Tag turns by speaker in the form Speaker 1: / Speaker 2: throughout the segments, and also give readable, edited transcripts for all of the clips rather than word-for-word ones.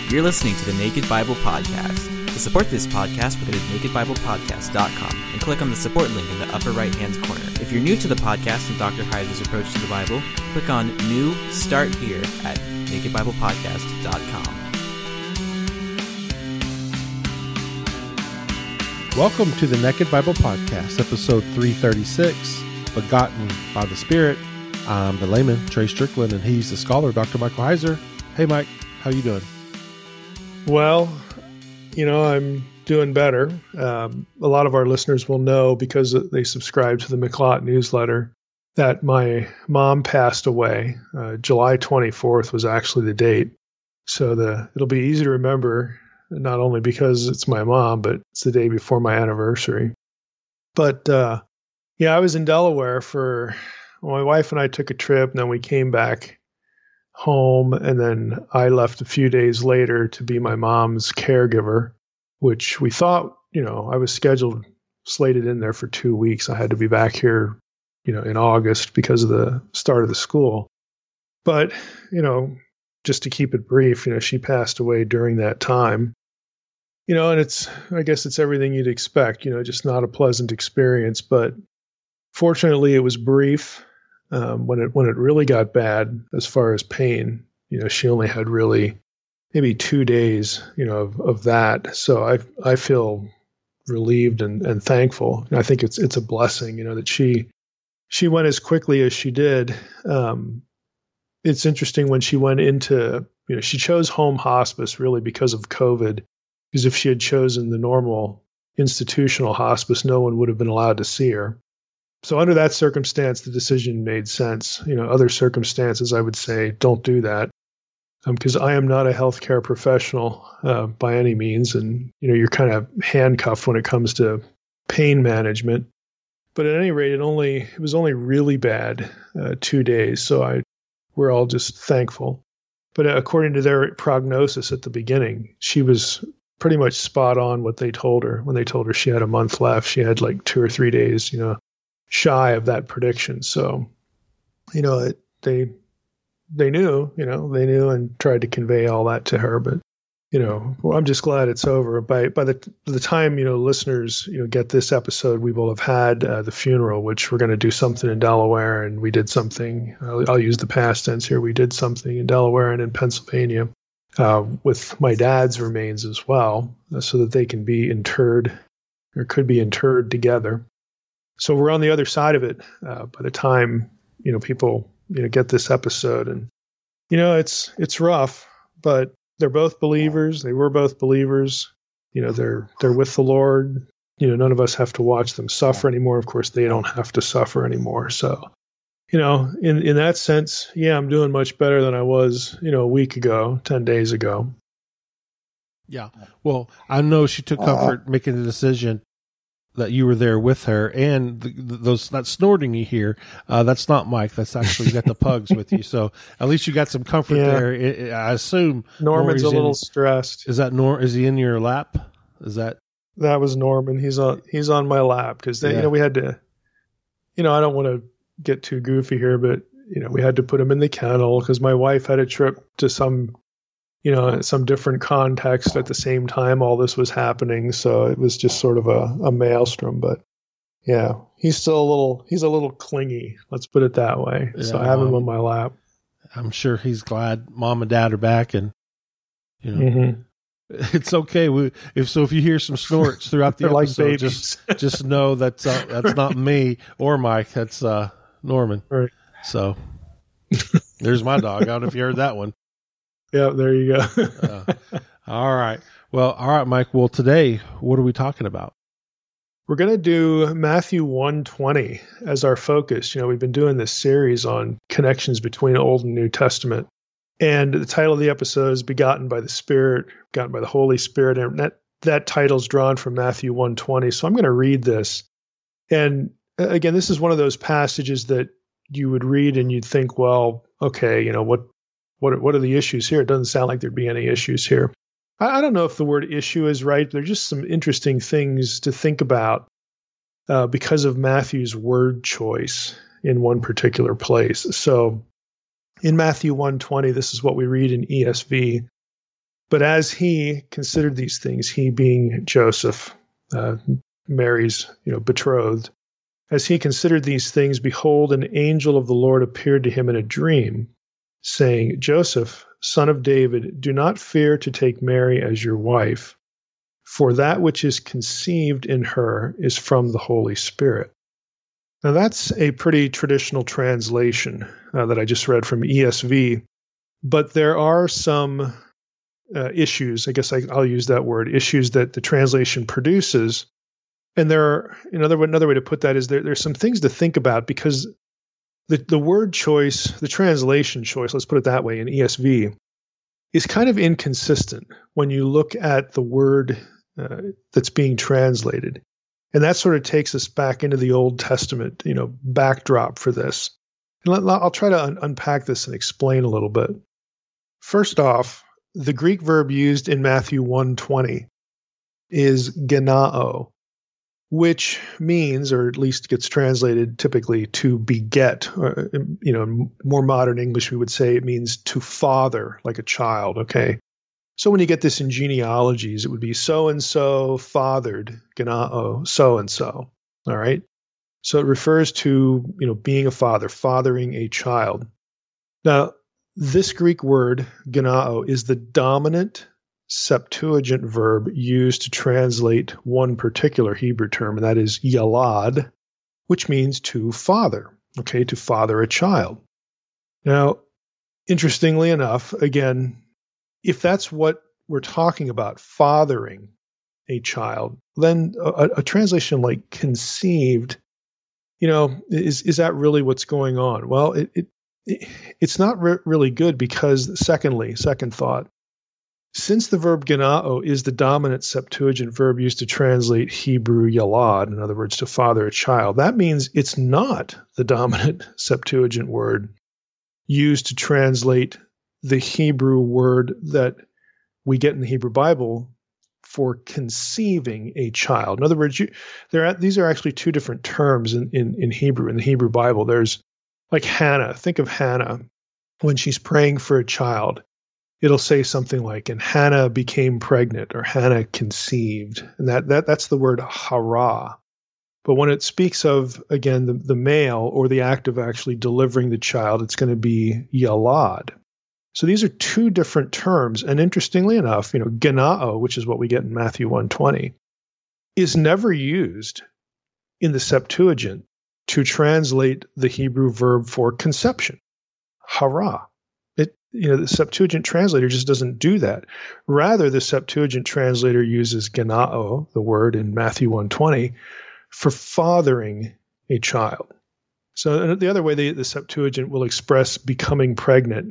Speaker 1: You're listening to the Naked Bible Podcast. To support this podcast, go to nakedbiblepodcast.com and click on the support link in the upper right-hand corner. If you're new to the podcast and Dr. Heiser's approach to the Bible, click on New Start Here at nakedbiblepodcast.com.
Speaker 2: Welcome to the Naked Bible Podcast, episode 336, Begotten by the Spirit. I'm the layman, Trey Strickland, and he's the scholar, Dr. Michael Heiser. Hey, Mike, how you doing?
Speaker 3: Well, I'm doing better. A lot of our listeners will know, because they subscribe to the McLeod newsletter, that my mom passed away. July 24th was actually the date. So it'll be easy to remember, not only because it's my mom, but it's the day before my anniversary. But I was in Delaware my wife and I took a trip, and then we came back home, and then I left a few days later to be my mom's caregiver, which we thought, I was slated in there for 2 weeks. I had to be back here, in August because of the start of the school. But, just to keep it brief, she passed away during that time. And I guess it's everything you'd expect, just not a pleasant experience. But fortunately, it was brief. When it really got bad as far as pain, she only had really maybe 2 days, of that. So I feel relieved and thankful. And I think it's a blessing, that she went as quickly as she did. It's interesting when she went into, she chose home hospice really because of COVID. Because if she had chosen the normal institutional hospice, no one would have been allowed to see her. So under that circumstance, the decision made sense. Other circumstances, I would say, don't do that. Because I am not a healthcare professional by any means. And, you're kind of handcuffed when it comes to pain management. But at any rate, it was only really bad 2 days. So we're all just thankful. But according to their prognosis at the beginning, she was pretty much spot on what they told her. When they told her she had a month left, she had like 2 or 3 days, shy of that prediction. So, they knew, and tried to convey all that to her. But, I'm just glad it's over. By the time, listeners, get this episode, we will have had the funeral, which we're going to do something in Delaware. And we did something, I'll use the past tense here. We did something in Delaware and in Pennsylvania with my dad's remains as well, so that they can be interred or could be interred together. So we're on the other side of it by the time, people, get this episode. And, it's rough, but they're both believers. They were both believers. They're with the Lord. None of us have to watch them suffer anymore. Of course, they don't have to suffer anymore. So, in that sense, I'm doing much better than I was, a week ago, 10 days ago.
Speaker 2: Yeah. Well, I know she took comfort making the decision that you were there with her, and that snorting you hear, that's not Mike. That's actually, you got the pugs with you. So at least you got some comfort there. I assume
Speaker 3: Norman's a little stressed.
Speaker 2: Is that Is he in your lap? That
Speaker 3: was Norman. He's on my lap because we had to, I don't want to get too goofy here, but we had to put him in the kennel because my wife had a trip to some different context at the same time all this was happening. So it was just sort of a maelstrom. But he's still a little clingy. Let's put it that way. Yeah, so I have him on my lap.
Speaker 2: I'm sure he's glad mom and dad are back, and
Speaker 3: mm-hmm.
Speaker 2: It's okay. If you hear some snorts throughout the episode,
Speaker 3: like
Speaker 2: just know that's not me or Mike. That's Norman.
Speaker 3: Right.
Speaker 2: So there's my dog. I don't know if you heard that one.
Speaker 3: Yeah, there you go.
Speaker 2: All right. Well, all right, Mike. Well, today, what are we talking about?
Speaker 3: We're going to do Matthew 1:20 as our focus. We've been doing this series on connections between Old and New Testament. And the title of the episode is Begotten by the Spirit, Begotten by the Holy Spirit. And that title's drawn from Matthew 1:20. So I'm going to read this. And again, this is one of those passages that you would read and you'd think, well, okay, what are the issues here? It doesn't sound like there'd be any issues here. I don't know if the word issue is right. There's just some interesting things to think about because of Matthew's word choice in one particular place. So in Matthew 1:20, this is what we read in ESV. But as he considered these things, he being Joseph, Mary's betrothed, as he considered these things, behold, an angel of the Lord appeared to him in a dream, saying, Joseph, son of David, do not fear to take Mary as your wife, for that which is conceived in her is from the Holy Spirit. Now that's a pretty traditional translation that I just read from ESV, but there are some issues, I guess I'll use that word, issues that the translation produces. And there are, another way to put that is there's some things to think about, because the word choice, the translation choice, let's put it that way, in ESV, is kind of inconsistent when you look at the word that's being translated. And that sort of takes us back into the Old Testament, backdrop for this. And I'll try to unpack this and explain a little bit. First off, the Greek verb used in Matthew 1:20 is genao, which means, or at least gets translated typically, to beget. Or, in more modern English, we would say it means to father, like a child, okay? So when you get this in genealogies, it would be so-and-so fathered, genao, so-and-so, all right? So it refers to, being a father, fathering a child. Now, this Greek word, genao, is the dominant Septuagint verb used to translate one particular Hebrew term, and that is yalad, which means to father, okay, to father a child. Now, interestingly enough, again, if that's what we're talking about, fathering a child, then a translation like conceived, is that really what's going on? Well, it's not really good, because second thought, since the verb genao is the dominant Septuagint verb used to translate Hebrew yalad, in other words, to father a child, that means it's not the dominant Septuagint word used to translate the Hebrew word that we get in the Hebrew Bible for conceiving a child. In other words, these are actually two different terms in Hebrew, in the Hebrew Bible. There's like Hannah. Think of Hannah when she's praying for a child. It'll say something like, and Hannah became pregnant, or Hannah conceived. And that's the word hara. But when it speaks of, again, the male, or the act of actually delivering the child, it's going to be yalad. So these are two different terms. And interestingly enough, genao, which is what we get in Matthew 1:20, is never used in the Septuagint to translate the Hebrew verb for conception, hara. The Septuagint translator just doesn't do that. Rather, the Septuagint translator uses genao, the word in Matthew 1:20, for fathering a child. So the other way the Septuagint will express becoming pregnant,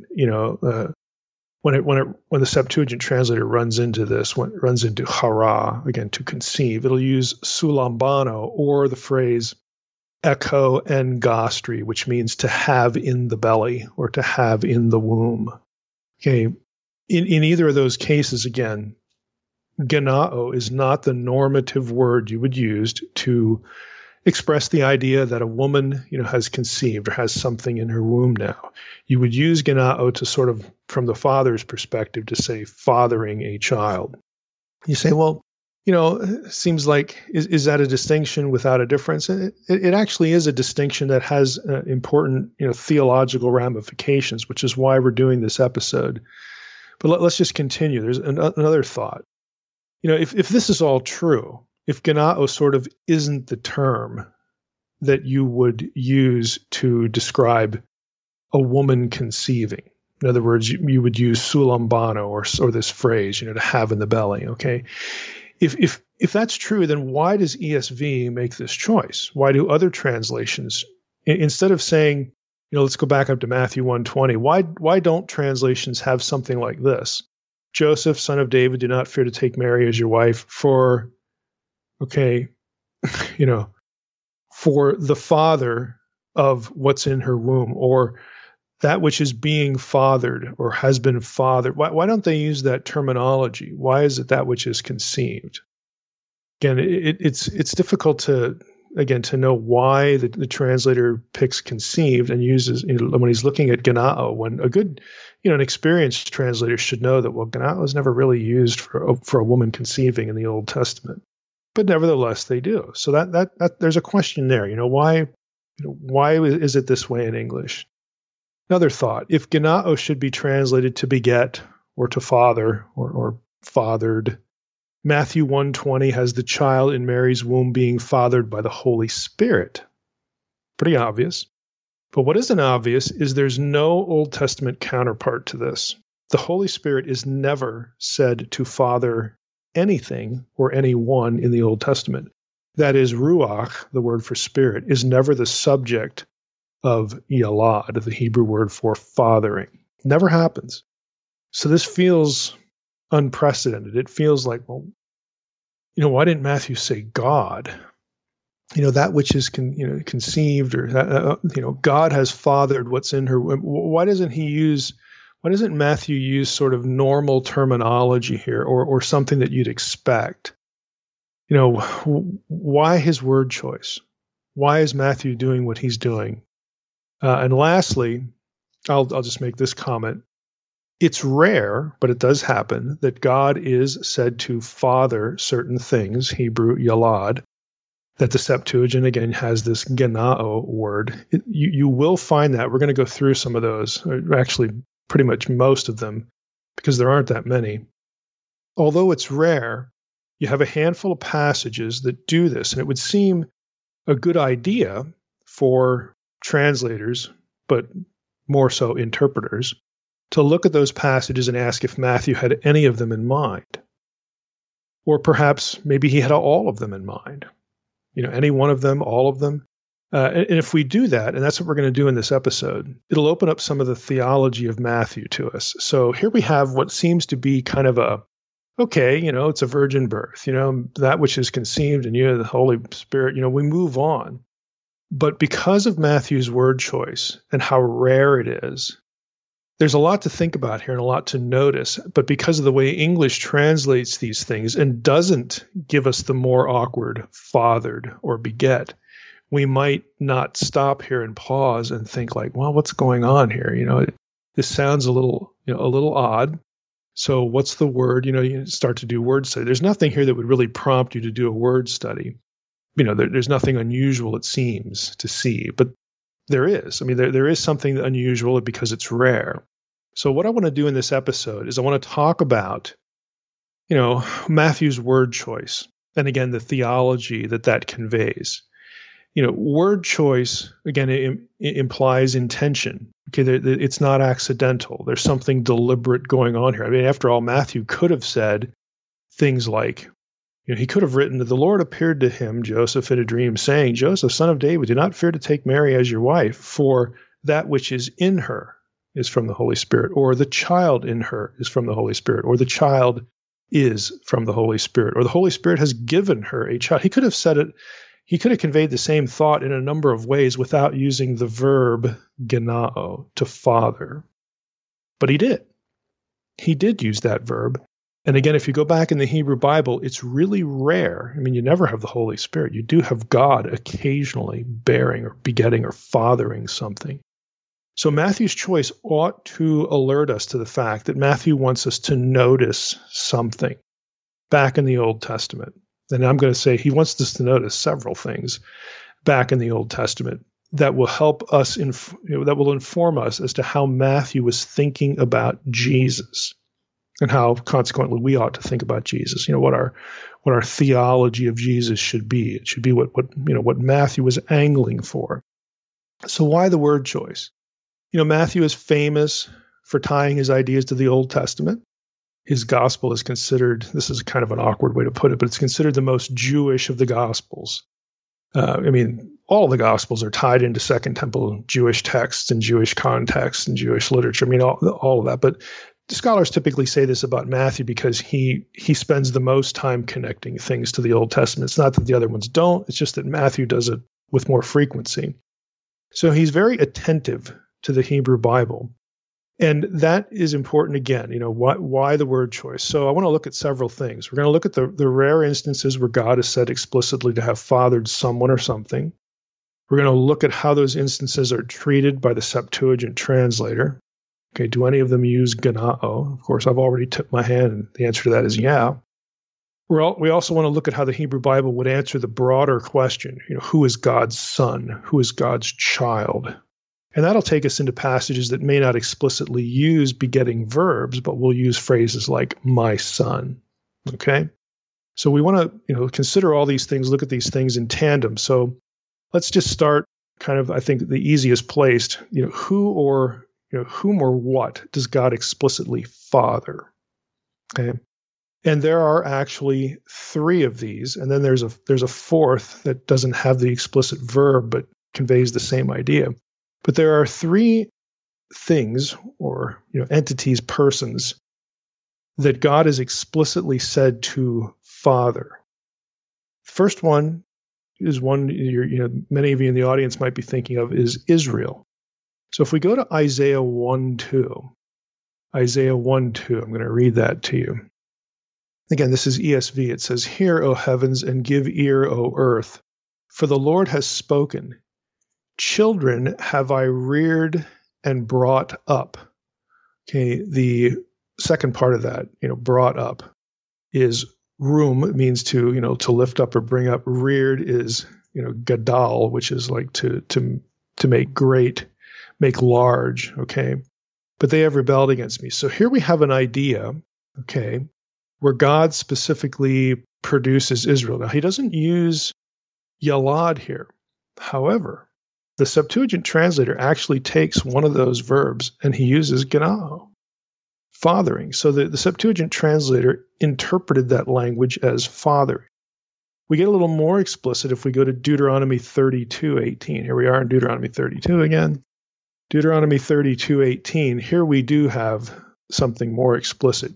Speaker 3: when the Septuagint translator runs into this, when it runs into hara, again, to conceive, it'll use sulambano, or the phrase echo en gastri, which means to have in the belly, or to have in the womb. Okay, in either of those cases, again, genao is not the normative word you would use to express the idea that a woman, has conceived or has something in her womb now. You would use genao to sort of, from the father's perspective, to say fathering a child. You say, well, seems like, is that a distinction without a difference? It actually is a distinction that has important, theological ramifications, which is why we're doing this episode. But let's just continue. There's another thought. If this is all true, if genao sort of isn't the term that you would use to describe a woman conceiving, in other words, you would use sulambano, or this phrase, to have in the belly, okay? If that's true, then why does ESV make this choice? Why do other translations, instead of saying, let's go back up to Matthew 1:20, why don't translations have something like this? Joseph, son of David, do not fear to take Mary as your wife, for the father of what's in her womb, or that which is being fathered or has been fathered. Why don't they use that terminology? Why is it that which is conceived? Again, it's difficult to again, to know why the translator picks conceived and uses, when he's looking at genao, when a good, an experienced translator should know that, well, genao is never really used for a woman conceiving in the Old Testament. But nevertheless, they do. So that there's a question there. Why is it this way in English? Another thought: if genao should be translated to beget or to father or fathered, Matthew 1:20 has the child in Mary's womb being fathered by the Holy Spirit. Pretty obvious. But what isn't obvious is there's no Old Testament counterpart to this. The Holy Spirit is never said to father anything or anyone in the Old Testament. That is, ruach, the word for spirit, is never the subject of yalad, the Hebrew word for fathering. Never happens. So this feels unprecedented. It feels like, well, why didn't Matthew say God? That which is conceived, or God has fathered what's in her. Why doesn't Matthew use sort of normal terminology here, or something that you'd expect? Why his word choice? Why is Matthew doing what he's doing? And lastly, I'll just make this comment. It's rare, but it does happen, that God is said to father certain things, Hebrew yalad, that the Septuagint, again, has this genao word. You will find that. We're going to go through some of those, actually pretty much most of them, because there aren't that many. Although it's rare, you have a handful of passages that do this, and it would seem a good idea for translators, but more so interpreters, to look at those passages and ask if Matthew had any of them in mind. Or perhaps maybe he had all of them in mind. Any one of them, all of them. And if we do that, and that's what we're going to do in this episode, it'll open up some of the theology of Matthew to us. So here we have what seems to be kind of it's a virgin birth, that which is conceived in you, the Holy Spirit, we move on. But because of Matthew's word choice and how rare it is, there's a lot to think about here and a lot to notice. But because of the way English translates these things and doesn't give us the more awkward fathered or beget, we might not stop here and pause and think like, well, what's going on here? This sounds a little odd. So what's the word? You start to do word study. There's nothing here that would really prompt you to do a word study. There's nothing unusual, it seems, to see, but there is. There is something unusual because it's rare. So what I want to do in this episode is I want to talk about, Matthew's word choice, and again, the theology that conveys. Word choice, again, it implies intention. Okay, it's not accidental. There's something deliberate going on here. After all, Matthew could have said things like, he could have written that the Lord appeared to him, Joseph, in a dream, saying, Joseph, son of David, do not fear to take Mary as your wife, for that which is in her is from the Holy Spirit, or the child in her is from the Holy Spirit, or the child is from the Holy Spirit, or the Holy Spirit has given her a child. He could have said it. He could have conveyed the same thought in a number of ways without using the verb genao, to father. But he did. He did use that verb. And again, if you go back in the Hebrew Bible, it's really rare. You never have the Holy Spirit. You do have God occasionally bearing or begetting or fathering something. So Matthew's choice ought to alert us to the fact that Matthew wants us to notice something back in the Old Testament. And I'm going to say he wants us to notice several things back in the Old Testament that will help us, that will inform us as to how Matthew was thinking about Jesus. And how, consequently, we ought to think about Jesus. What our theology of Jesus should be. It should be what Matthew was angling for. So why the word choice? Matthew is famous for tying his ideas to the Old Testament. His gospel is considered, this is kind of an awkward way to put it, but it's considered the most Jewish of the gospels. All the gospels are tied into Second Temple Jewish texts and Jewish contexts and Jewish literature. All of that, but scholars typically say this about Matthew because he spends the most time connecting things to the Old Testament. It's not that the other ones don't. It's just that Matthew does it with more frequency. So he's very attentive to the Hebrew Bible. And that is important again, why the word choice? So I want to look at several things. We're going to look at the rare instances where God is said explicitly to have fathered someone or something. We're going to look at how those instances are treated by the Septuagint translator. Okay, do any of them use ganao? Of course, I've already tipped my hand, and the answer to that is yeah. We also want to look at how the Hebrew Bible would answer the broader question, who is God's son? Who is God's child? And that'll take us into passages that may not explicitly use begetting verbs, but will use phrases like my son. Okay? So we want to, consider all these things, look at these things in tandem. So let's just start kind of, I think, the easiest placed, whom or what does God explicitly father? Okay? And there are actually 3 of these, and then there's a fourth that doesn't have the explicit verb but conveys the same idea. But there are 3 things or entities, persons that God is explicitly said to father. First one is one many of you in the audience might be thinking of is Israel. So if we go to Isaiah 1:2, Isaiah 1:2, I'm going to read that to you. Again, this is ESV. It says, "Hear, O heavens, and give ear, O earth, for the Lord has spoken. Children have I reared and brought up." Okay, the second part of that, brought up, is room. It means to lift up or bring up. Reared is, gadal, which is like to make great, make large. Okay, but they have rebelled against me. So here we have an idea. Okay, where God specifically produces Israel. Now, he doesn't use yalad here. However, the Septuagint translator actually takes one of those verbs and he uses ganao, fathering. So the Septuagint translator interpreted that language as fathering. We get a little more explicit if we go to Deuteronomy 32:18. Here we are in Deuteronomy 32 again. Deuteronomy 32:18. Here we do have something more explicit.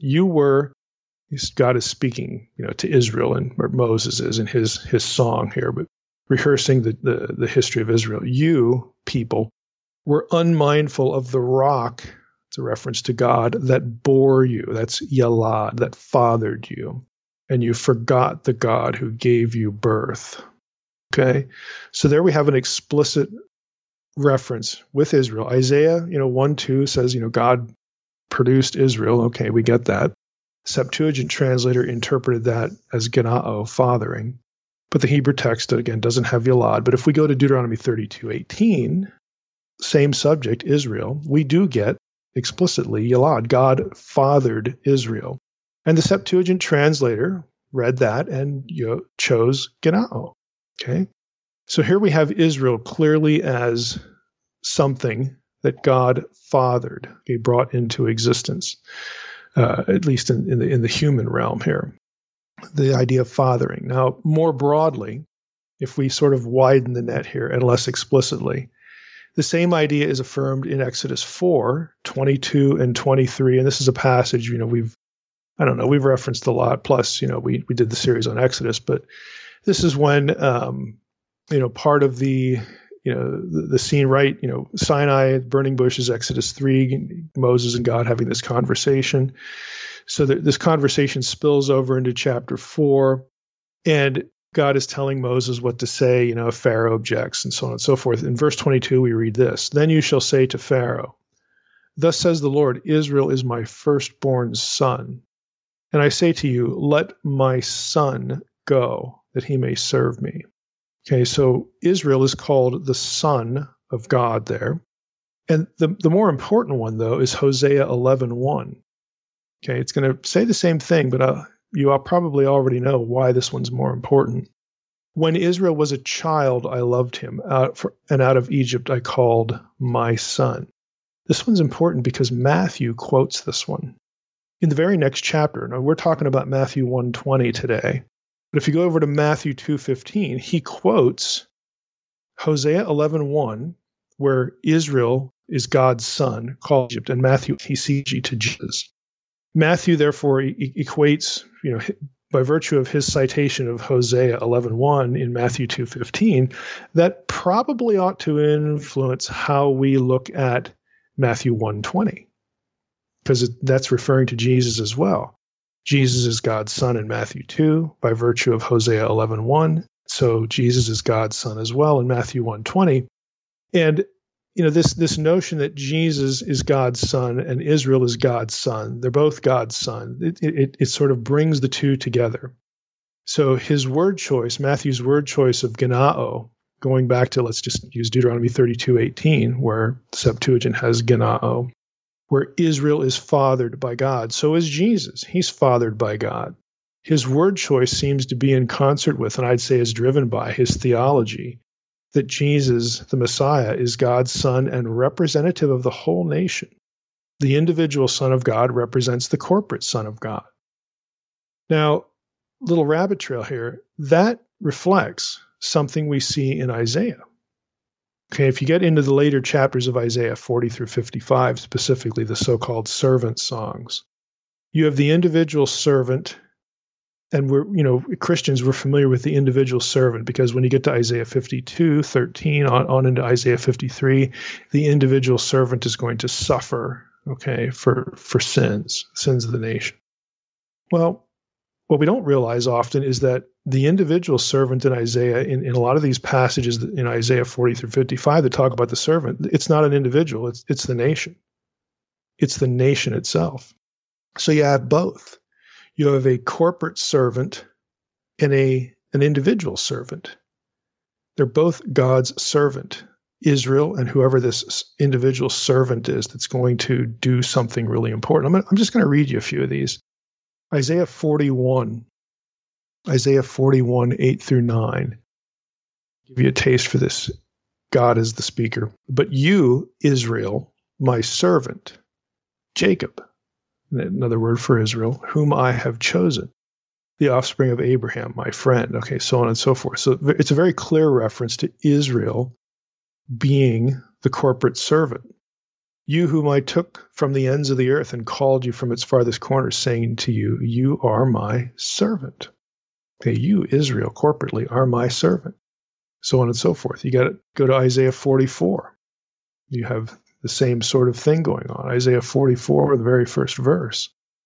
Speaker 3: God is speaking, to Israel, and where Moses is in his song here, but rehearsing the history of Israel. You, people, were unmindful of the rock. It's a reference to God that bore you. That's yalad, that fathered you. And you forgot the God who gave you birth. Okay? So there we have an explicit reference with Israel. Isaiah, 1:2 says, God produced Israel. Okay, we get that. Septuagint translator interpreted that as ganao, fathering. But the Hebrew text, again, doesn't have yalad. But if we go to Deuteronomy 32:18, same subject, Israel, we do get explicitly yalad. God fathered Israel. And the Septuagint translator read that and chose ganao. Okay? So here we have Israel clearly as something that God fathered, he brought into existence. At least in the human realm here, the idea of fathering. Now, more broadly, if we sort of widen the net here and less explicitly, the same idea is affirmed in Exodus 4:22 and 23, and this is a passage we've referenced a lot. Plus, we did the series on Exodus, but this is when part of the scene, right? Sinai, burning bushes, Exodus 3, Moses and God having this conversation. So this conversation spills over into chapter 4, and God is telling Moses what to say, if Pharaoh objects, and so on and so forth. In verse 22, we read this: "Then you shall say to Pharaoh, thus says the Lord, Israel is my firstborn son. And I say to you, let my son go, that he may serve me." Okay, so Israel is called the son of God there. And the more important one, though, is Hosea 11:1. Okay, it's going to say the same thing, but you probably already know why this one's more important. "When Israel was a child, I loved him, and out of Egypt I called my son." This one's important because Matthew quotes this one in the very next chapter. Now, we're talking about Matthew 1:20 today. But if you go over to Matthew 2:15, he quotes Hosea 11:1, where Israel is God's son, called Egypt, and Matthew, he sees to Jesus. Matthew, therefore, equates, by virtue of his citation of Hosea 11:1 in Matthew 2:15, that probably ought to influence how we look at Matthew 1:20. because that's referring to Jesus as well. Jesus is God's son in Matthew 2 by virtue of Hosea 11:1. So Jesus is God's son as well in Matthew 1:20. And this notion that Jesus is God's son and Israel is God's son, they're both God's son. It sort of brings the two together. So his word choice, Matthew's word choice of genao, going back to, let's just use Deuteronomy 32:18, where Septuagint has genao, where Israel is fathered by God. So is Jesus. He's fathered by God. His word choice seems to be in concert with, and I'd say is driven by, his theology that Jesus, the Messiah, is God's son and representative of the whole nation. The individual Son of God represents the corporate Son of God. Now, little rabbit trail here, that reflects something we see in Isaiah. Okay, if you get into the later chapters of Isaiah 40 through 55, specifically the so-called servant songs, you have the individual servant, and Christians, we're familiar with the individual servant because when you get to Isaiah 52:13 on into Isaiah 53, the individual servant is going to suffer, okay, for sins of the nation. Well, what we don't realize often is that the individual servant in Isaiah, in a lot of these passages in Isaiah 40 through 55 that talk about the servant, it's not an individual, it's the nation. It's the nation itself. So you have both. You have a corporate servant and an individual servant. They're both God's servant, Israel, and whoever this individual servant is that's going to do something really important. I'm just going to read you a few of these. Isaiah 41, 8 through 9. Give you a taste for this. God is the speaker. But you, Israel, my servant, Jacob, another word for Israel, whom I have chosen, the offspring of Abraham, my friend, okay, so on and so forth. So it's a very clear reference to Israel being the corporate servant. You whom I took from the ends of the earth and called you from its farthest corners, saying to you, you are my servant. Okay, you, Israel, corporately are my servant. So on and so forth. You got to go to Isaiah 44. You have the same sort of thing going on. Isaiah 44, the very first verse.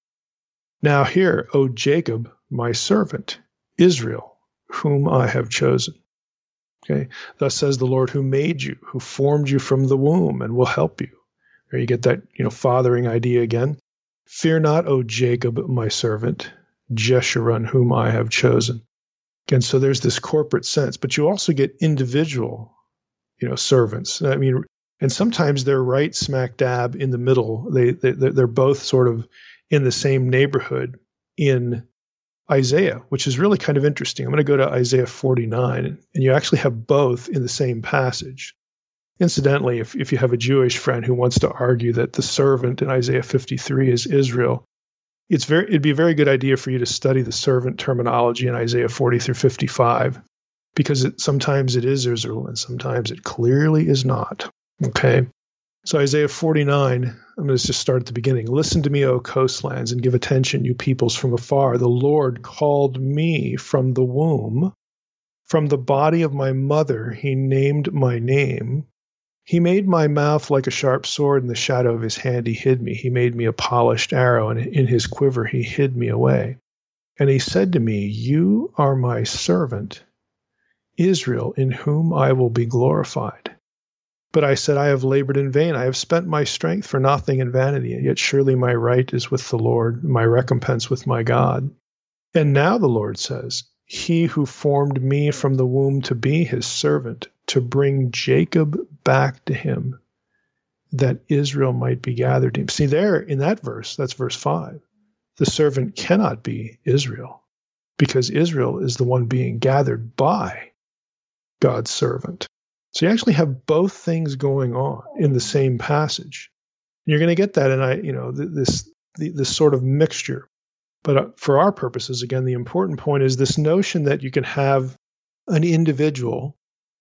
Speaker 3: Now hear, O Jacob, my servant, Israel, whom I have chosen. Okay, thus says the Lord who made you, who formed you from the womb and will help you. There you get that, fathering idea again. Fear not, O Jacob, my servant, Jeshurun, whom I have chosen. Again, so there's this corporate sense, but you also get individual, servants. I mean, and sometimes they're right smack dab in the middle. They're both sort of in the same neighborhood in Isaiah, which is really kind of interesting. I'm going to go to Isaiah 49, and you actually have both in the same passage. Incidentally, if you have a Jewish friend who wants to argue that the servant in Isaiah 53 is Israel, it'd be a very good idea for you to study the servant terminology in Isaiah 40 through 55, because sometimes it is Israel and sometimes it clearly is not. Okay, so Isaiah 49, I'm going to just start at the beginning. Listen to me, O coastlands, and give attention, you peoples from afar. The Lord called me from the womb. From the body of my mother, he named my name. He made my mouth like a sharp sword. In the shadow of his hand, he hid me. He made me a polished arrow, and in his quiver, he hid me away. And he said to me, you are my servant, Israel, in whom I will be glorified. But I said, I have labored in vain. I have spent my strength for nothing in vanity. Yet surely my right is with the Lord, my recompense with my God. And now the Lord says, he who formed me from the womb to be his servant, to bring Jacob back to him, that Israel might be gathered to him. See there in that verse, that's verse 5, the servant cannot be Israel, because Israel is the one being gathered by God's servant. So you actually have both things going on in the same passage. You're going to get that in this sort of mixture. But for our purposes, again, the important point is this notion that you can have an individual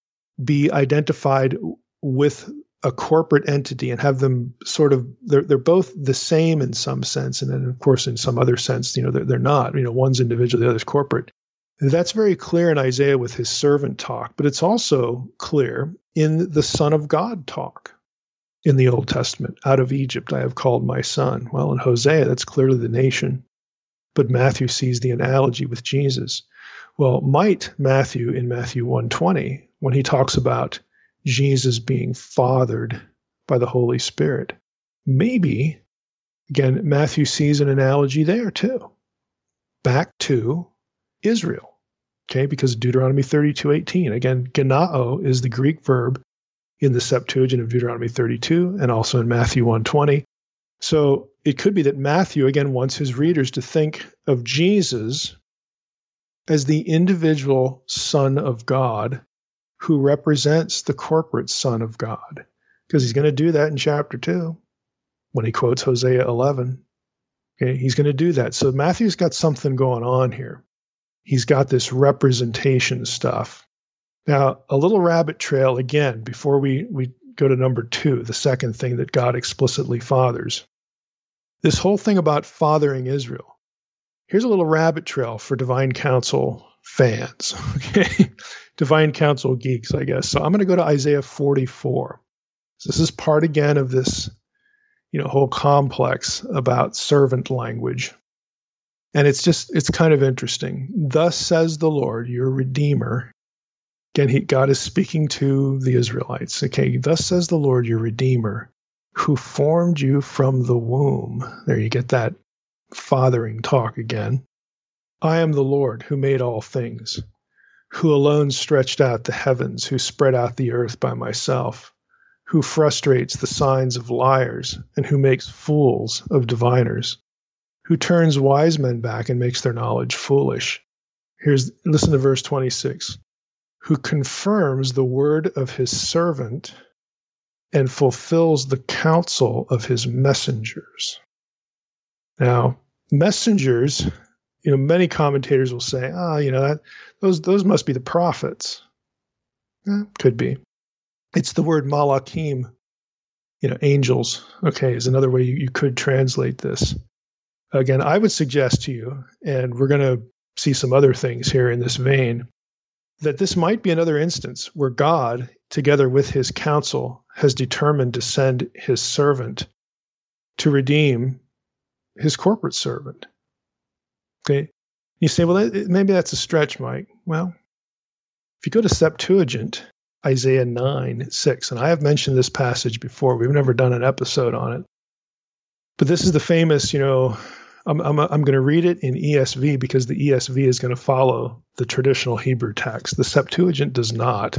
Speaker 3: be identified with a corporate entity and have them sort of, they're both the same in some sense, and then of course in some other sense, they're not. One's individual, the other's corporate. That's very clear in Isaiah with his servant talk, but it's also clear in the Son of God talk. in the Old Testament. Out of Egypt I have called my son. Well, in Hosea, that's clearly the nation. But Matthew sees the analogy with Jesus. Well, might Matthew, in Matthew 1:20, when he talks about Jesus being fathered by the Holy Spirit, maybe, again, Matthew sees an analogy there too, back to Israel. Okay, because Deuteronomy 32:18, again, genao is the Greek verb in the Septuagint of Deuteronomy 32 and also in Matthew 1:20. So it could be that Matthew, again, wants his readers to think of Jesus as the individual Son of God who represents the corporate Son of God, because he's going to do that in chapter 2 when he quotes Hosea 11. Okay, he's going to do that. So Matthew's got something going on here. He's got this representation stuff. Now, a little rabbit trail again before we go to number 2, the second thing that God explicitly fathers. This whole thing about fathering Israel. Here's a little rabbit trail for Divine Counsel fans, okay? Divine Counsel geeks, I guess. So I'm going to go to Isaiah 44. So this is part again of this, whole complex about servant language. And it's kind of interesting. Thus says the Lord, your Redeemer. Again, God is speaking to the Israelites. Okay, thus says the Lord, your Redeemer, who formed you from the womb. There you get that fathering talk again. I am the Lord who made all things, who alone stretched out the heavens, who spread out the earth by myself, who frustrates the signs of liars, and who makes fools of diviners, who turns wise men back and makes their knowledge foolish. Listen to verse 26. Who confirms the word of his servant and fulfills the counsel of his messengers. Now, messengers, many commentators will say, those must be the prophets. Could be. It's the word malachim, angels, okay, is another way you could translate this. Again, I would suggest to you, and we're going to see some other things here in this vein, that this might be another instance where God, together with his counsel, has determined to send his servant to redeem his corporate servant. Okay? You say, well, maybe that's a stretch, Mike. Well, if you go to Septuagint, Isaiah 9:6, and I have mentioned this passage before. We've never done an episode on it. But this is the famous, I'm going to read it in ESV because the ESV is going to follow the traditional Hebrew text. The Septuagint does not.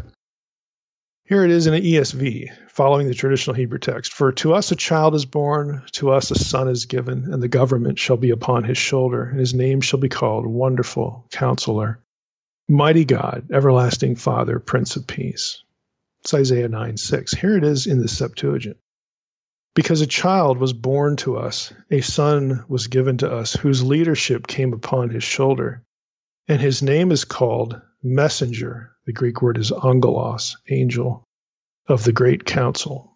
Speaker 3: Here it is in an ESV, following the traditional Hebrew text. For to us a child is born, to us a son is given, and the government shall be upon his shoulder, and his name shall be called Wonderful Counselor, Mighty God, Everlasting Father, Prince of Peace. It's Isaiah 9:6. Here it is in the Septuagint. Because a child was born to us, a son was given to us, whose leadership came upon his shoulder. And his name is called Messenger. The Greek word is angelos, angel, of the great counsel.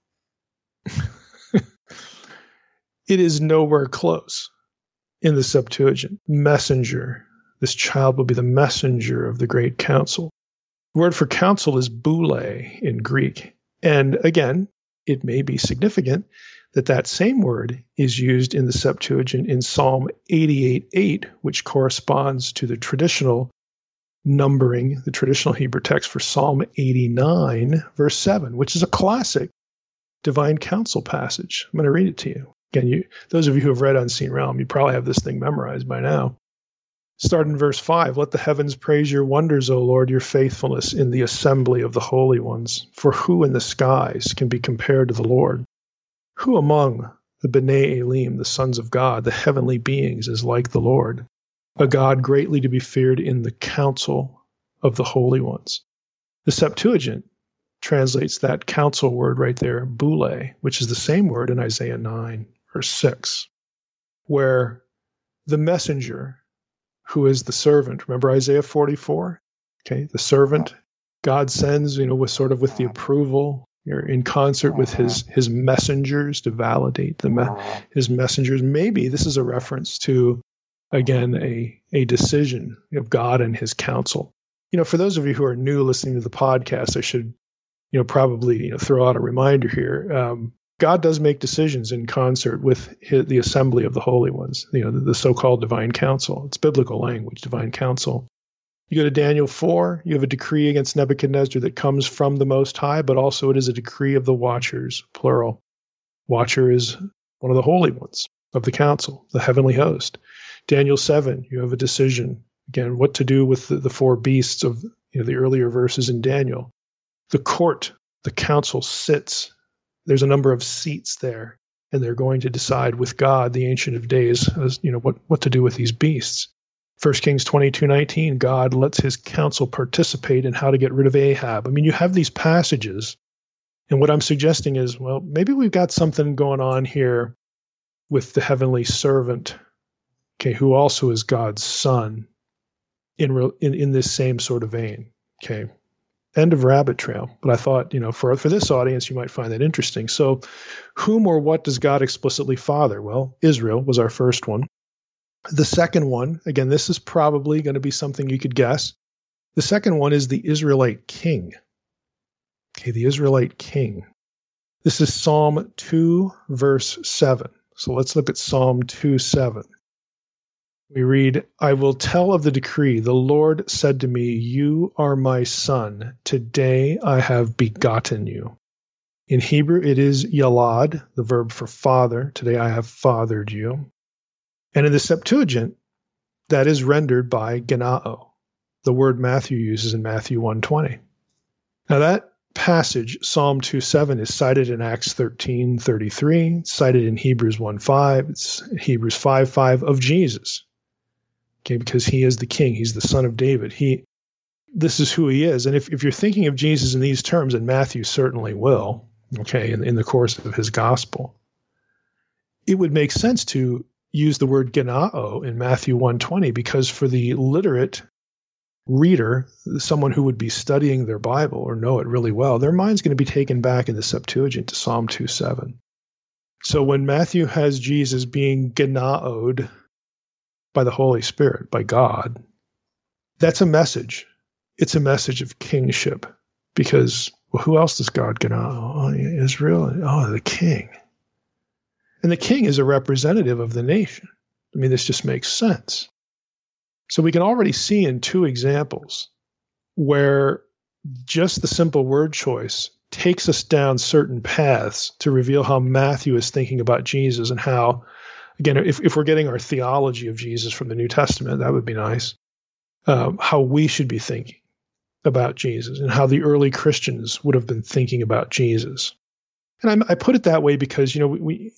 Speaker 3: It is nowhere close in the Septuagint. Messenger. This child will be the messenger of the great counsel. The word for counsel is boule in Greek. And again, it may be significant that that same word is used in the Septuagint in Psalm 88:8, which corresponds to the traditional numbering, the traditional Hebrew text for Psalm 89, verse 7, which is a classic divine counsel passage. I'm going to read it to you. Again, those of you who have read Unseen Realm, you probably have this thing memorized by now. Start in verse 5. Let the heavens praise your wonders, O Lord, your faithfulness in the assembly of the holy ones. For who in the skies can be compared to the Lord? Who among the B'nai Elim, the sons of God, the heavenly beings, is like the Lord? A God greatly to be feared in the council of the holy ones. The Septuagint translates that council word right there, boule, which is the same word in Isaiah 9, verse 6, where the messenger, who is the servant. Remember Isaiah 44? Okay, the servant God sends, with the approval, in concert with his messengers to validate his messengers. Maybe this is a reference to, again, a decision of God and his counsel. For those of you who are new listening to the podcast, I should probably throw out a reminder here. God does make decisions in concert with the assembly of the holy ones, the so-called divine council. It's biblical language, divine council. You go to Daniel 4, you have a decree against Nebuchadnezzar that comes from the Most High, but also it is a decree of the watchers, plural. Watcher is one of the holy ones of the council, the heavenly host. Daniel 7, you have a decision, again, what to do with the four beasts of the earlier verses in Daniel. The court, the council sits. There's a number of seats there, and they're going to decide with God, the Ancient of Days, as what to do with these beasts. 1 Kings 22:19, God lets his council participate in how to get rid of Ahab. I mean, you have these passages, and what I'm suggesting is, well, maybe we've got something going on here with the heavenly servant, okay, who also is God's son, in this same sort of vein, okay. End of rabbit trail. But I thought, for this audience, you might find that interesting. So, whom or what does God explicitly father? Well, Israel was our first one. The second one, again, this is probably going to be something you could guess. The second one is the Israelite king. Okay, the Israelite king. This is Psalm 2, verse 7. So let's look at Psalm 2:7. We read, I will tell of the decree. The Lord said to me, you are my son. Today I have begotten you. In Hebrew, it is yalad, the verb for father. Today I have fathered you. And in the Septuagint, that is rendered by genao, the word Matthew uses in Matthew 1:20. Now that passage, Psalm 2:7, is cited in Acts 13:33, cited in Hebrews 1:5, it's Hebrews 5:5 of Jesus. Okay, because he is the king, he's the son of David. This is who he is. And if you're thinking of Jesus in these terms, and Matthew certainly will, okay, in the course of his gospel, it would make sense to use the word genao in Matthew 1:20, because for the literate reader, someone who would be studying their Bible or know it really well, their mind's going to be taken back in the Septuagint to Psalm 2:7. So when Matthew has Jesus being genaoed by the Holy Spirit, by God, that's a message. It's a message of kingship, because, well, who else does God genao? Oh, Israel. Oh, the king. And the king is a representative of the nation. I mean, this just makes sense. So we can already see in two examples where just the simple word choice takes us down certain paths to reveal how Matthew is thinking about Jesus, and how, again, if we're getting our theology of Jesus from the New Testament, that would be nice, how we should be thinking about Jesus and how the early Christians would have been thinking about Jesus. And I put it that way because, we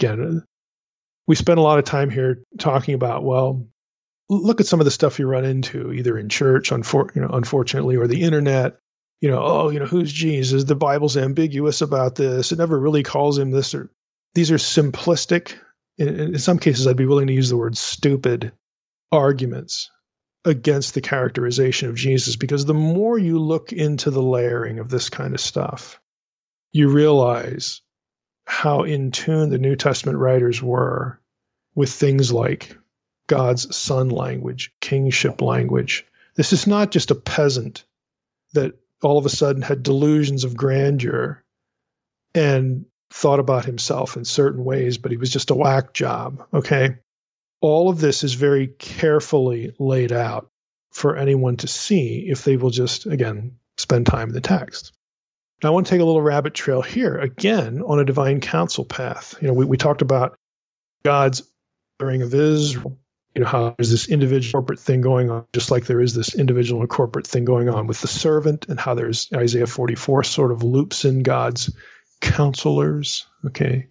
Speaker 3: spend a lot of time here talking about, well, look at some of the stuff you run into either in church, unfortunately, or the internet. Who's Jesus? The Bible's ambiguous about this. It never really calls him this. Or these are simplistic. In some cases, I'd be willing to use the word stupid arguments against the characterization of Jesus, because the more you look into the layering of this kind of stuff, you realize how in tune the New Testament writers were with things like God's son language, kingship language. This is not just a peasant that all of a sudden had delusions of grandeur and thought about himself in certain ways, but he was just a whack job, okay? All of this is very carefully laid out for anyone to see if they will just, again, spend time in the text. Now, I want to take a little rabbit trail here, again, on a divine counsel path. We talked about God's gathering of Israel, how there's this individual corporate thing going on, just like there is this individual and corporate thing going on with the servant, and how there's Isaiah 44 sort of loops in God's counselors, okay?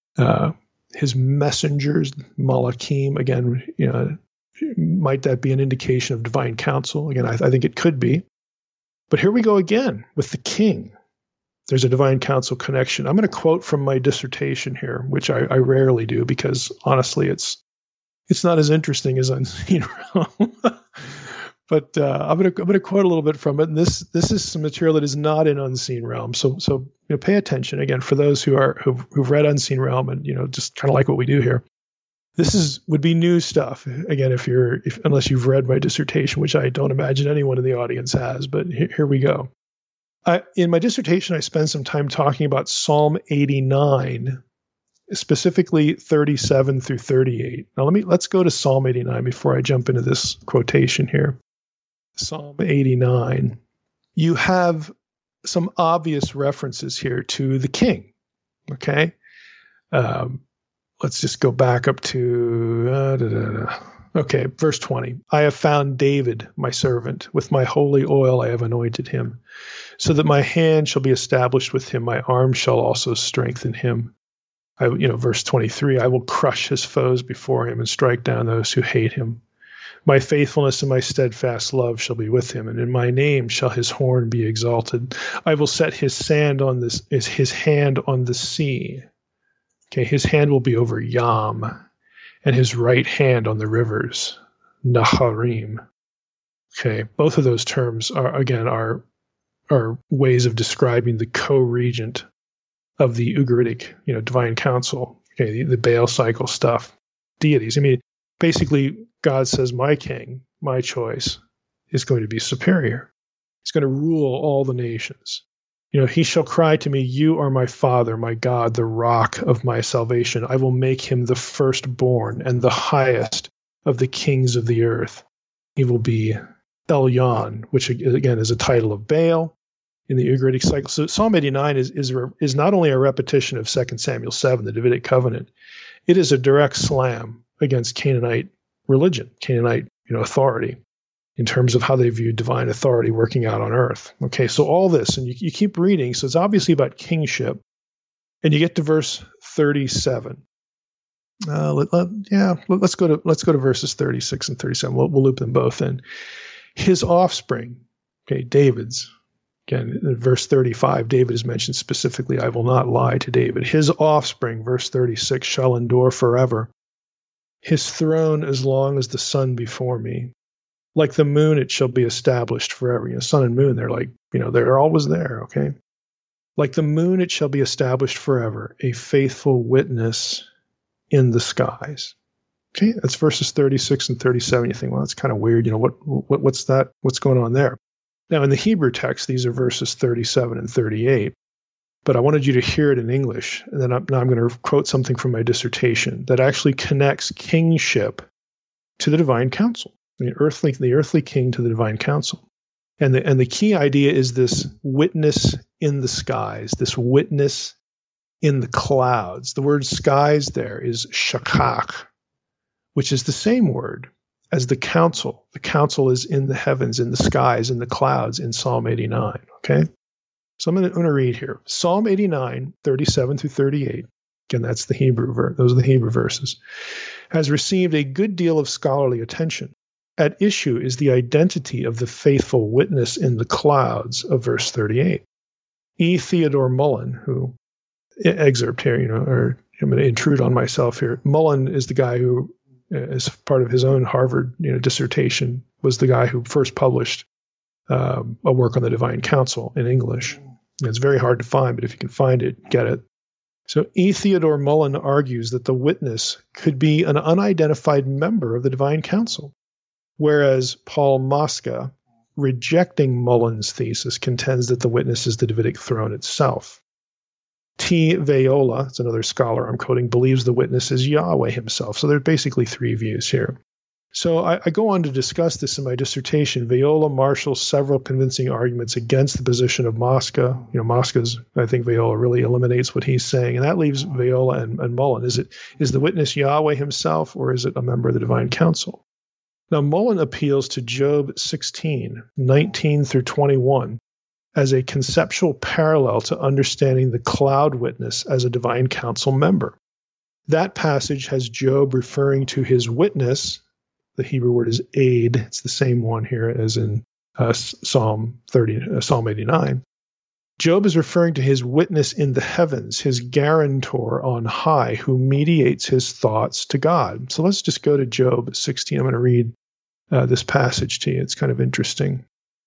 Speaker 3: His messengers, Malachim, again, might that be an indication of divine counsel? Again, I think it could be. But here we go again with the king. There's a divine counsel connection. I'm going to quote from my dissertation here, which I rarely do because honestly, it's not as interesting as Unseen Realm. But I'm going to quote a little bit from it. And this is some material that is not in Unseen Realm. So pay attention again for those who've read Unseen Realm and just kind of like what we do here. This would be new stuff again unless you've read my dissertation, which I don't imagine anyone in the audience has. But here we go. In my dissertation, I spend some time talking about Psalm 89, specifically 37 through 38. Now let's go to Psalm 89 before I jump into this quotation here. Psalm 89. You have some obvious references here to the king. Okay. Let's just go back up to, okay, verse 20. I have found David, my servant. With my holy oil I have anointed him, so that my hand shall be established with him. My arm shall also strengthen him. Verse 23, I will crush his foes before him and strike down those who hate him. My faithfulness and my steadfast love shall be with him, and in my name shall his horn be exalted. I will set his hand on the sea. Okay, his hand will be over Yam, and his right hand on the rivers, Naharim. Okay, both of those terms are ways of describing the co-regent of the Ugaritic, divine council. Okay, the Baal cycle stuff, deities. I mean, basically, God says, my king, my choice, is going to be superior. He's going to rule all the nations. He shall cry to me, you are my Father, my God, the rock of my salvation. I will make him the firstborn and the highest of the kings of the earth. He will be Elyon, which again is a title of Baal in the Ugaritic cycle. So Psalm 89 is not only a repetition of 2 Samuel 7, the Davidic covenant, it is a direct slam against Canaanite religion, Canaanite authority, in terms of how they view divine authority working out on earth. Okay, so all this, and you keep reading, so it's obviously about kingship, and you get to verse 37. Let's go to verses 36 and 37. We'll loop them both in. His offspring, okay, David's. Again, in verse 35, David is mentioned specifically, I will not lie to David. His offspring, verse 36, shall endure forever. His throne as long as the sun before me. Like the moon, it shall be established forever. Sun and moon, they're always there, okay? Like the moon, it shall be established forever, a faithful witness in the skies. Okay, that's verses 36 and 37. You think, well, that's kind of weird. What's that? What's going on there? Now, in the Hebrew text, these are verses 37 and 38. But I wanted you to hear it in English, and then I'm going to quote something from my dissertation that actually connects kingship to the divine council. The earthly king to the divine council. And the key idea is this witness in the skies, this witness in the clouds. The word skies there is shakach, which is the same word as the council. The council is in the heavens, in the skies, in the clouds in Psalm 89. Okay? So I'm going to read here. Psalm 89, 37 through 38. Again, that's the Hebrew those are the Hebrew verses. Has received a good deal of scholarly attention. At issue is the identity of the faithful witness in the clouds of verse 38. E. Theodore Mullen, who, excerpt here, or I'm going to intrude on myself here. Mullen is the guy who, as part of his own Harvard dissertation, was the guy who first published a work on the divine council in English. And it's very hard to find, but if you can find it, get it. So E. Theodore Mullen argues that the witness could be an unidentified member of the divine council. Whereas Paul Mosca, rejecting Mullen's thesis, contends that the witness is the Davidic throne itself. T. Viola, it's another scholar I'm quoting, believes the witness is Yahweh himself. So there are basically three views here. So I go on to discuss this in my dissertation. Viola marshals several convincing arguments against the position of Mosca. I think Viola really eliminates what he's saying, and that leaves Viola and Mullen. Is the witness Yahweh himself, or is it a member of the divine council? Now, Mullen appeals to Job 16, 19 through 21, as a conceptual parallel to understanding the cloud witness as a divine council member. That passage has Job referring to his witness. The Hebrew word is aid. It's the same one here as in Psalm 89. Job is referring to his witness in the heavens, his guarantor on high, who mediates his thoughts to God. So let's just go to Job 16. I'm going to read this passage to you. It's kind of interesting.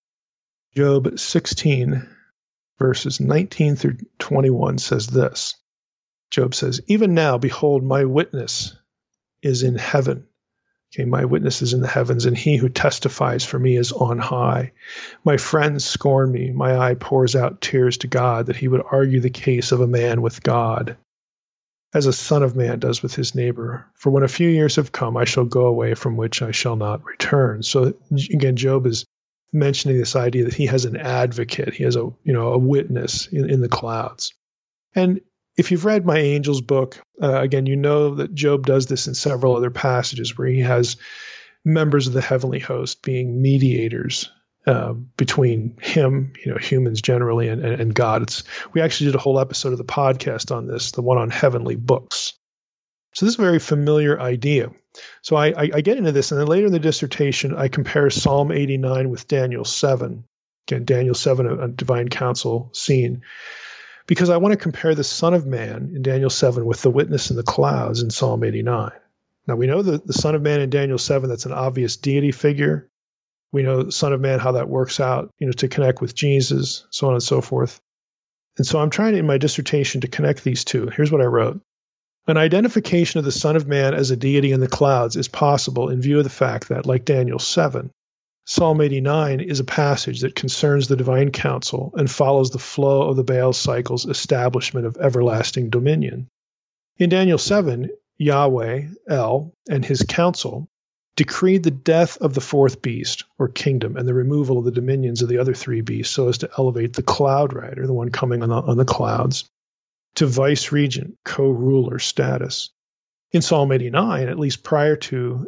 Speaker 3: Job 16, verses 19 through 21 says this. Job says, "Even now, behold, my witness is in heaven, Okay, my witness is in the heavens, and he who testifies for me is on high. My friends scorn me. My eye pours out tears to God, that he would argue the case of a man with God, as a son of man does with his neighbor. For when a few years have come, I shall go away from which I shall not return. So again, Job is mentioning this idea that he has an advocate. He has a witness in the clouds. And if you've read my Angels book, again, you know that Job does this in several other passages where he has members of the heavenly host being mediators between him, humans generally, and God. We actually did a whole episode of the podcast on this, the one on heavenly books. So this is a very familiar idea. So I get into this, and then later in the dissertation, I compare Psalm 89 with Daniel 7. Again, Daniel 7, a divine council scene, because I want to compare the Son of Man in Daniel 7 with the witness in the clouds in Psalm 89. Now, we know that the Son of Man in Daniel 7, that's an obvious deity figure. We know the Son of Man, how that works out, to connect with Jesus, so on and so forth. And so I'm trying in my dissertation to connect these two. Here's what I wrote. An identification of the Son of Man as a deity in the clouds is possible in view of the fact that, like Daniel 7, Psalm 89 is a passage that concerns the divine council and follows the flow of the Baal cycle's establishment of everlasting dominion. In Daniel 7, Yahweh, El, and his council decreed the death of the fourth beast, or kingdom, and the removal of the dominions of the other three beasts so as to elevate the cloud rider, the one coming on the clouds, to vice-regent, co-ruler status. In Psalm 89, at least prior to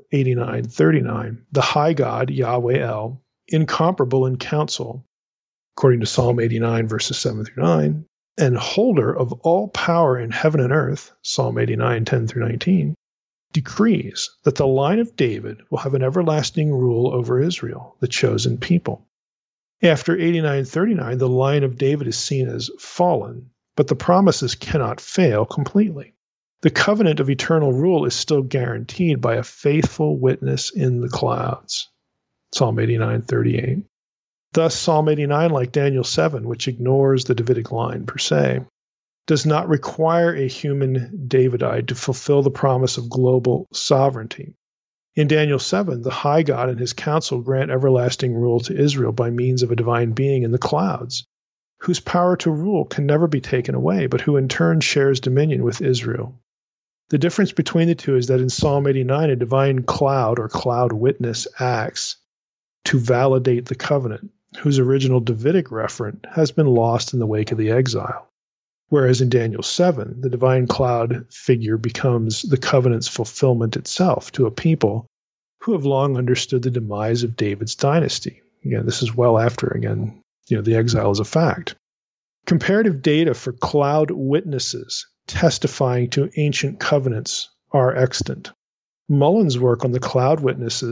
Speaker 3: 89:39, the high God, Yahweh El, incomparable in counsel, according to Psalm 89, verses 7 through 9, and holder of all power in heaven and earth, Psalm 89, 10 through 19, decrees that the line of David will have an everlasting rule over Israel, the chosen people. After 89:39, the line of David is seen as fallen, but the promises cannot fail completely. The covenant of eternal rule is still guaranteed by a faithful witness in the clouds. Psalm 89:38. Thus, Psalm 89, like Daniel 7, which ignores the Davidic line per se, does not require a human Davidite to fulfill the promise of global sovereignty. In Daniel 7, the high God and his council grant everlasting rule to Israel by means of a divine being in the clouds, whose power to rule can never be taken away, but who in turn shares dominion with Israel. The difference between the two is that in Psalm 89, a divine cloud or cloud witness acts to validate the covenant, whose original Davidic referent has been lost in the wake of the exile. Whereas in Daniel 7, the divine cloud figure becomes the covenant's fulfillment itself to a people who have long understood the demise of David's dynasty. Again, this is well after, the exile is a fact. Comparative data for cloud witnesses testifying to ancient covenants are extant. Mullen's work on the cloud witness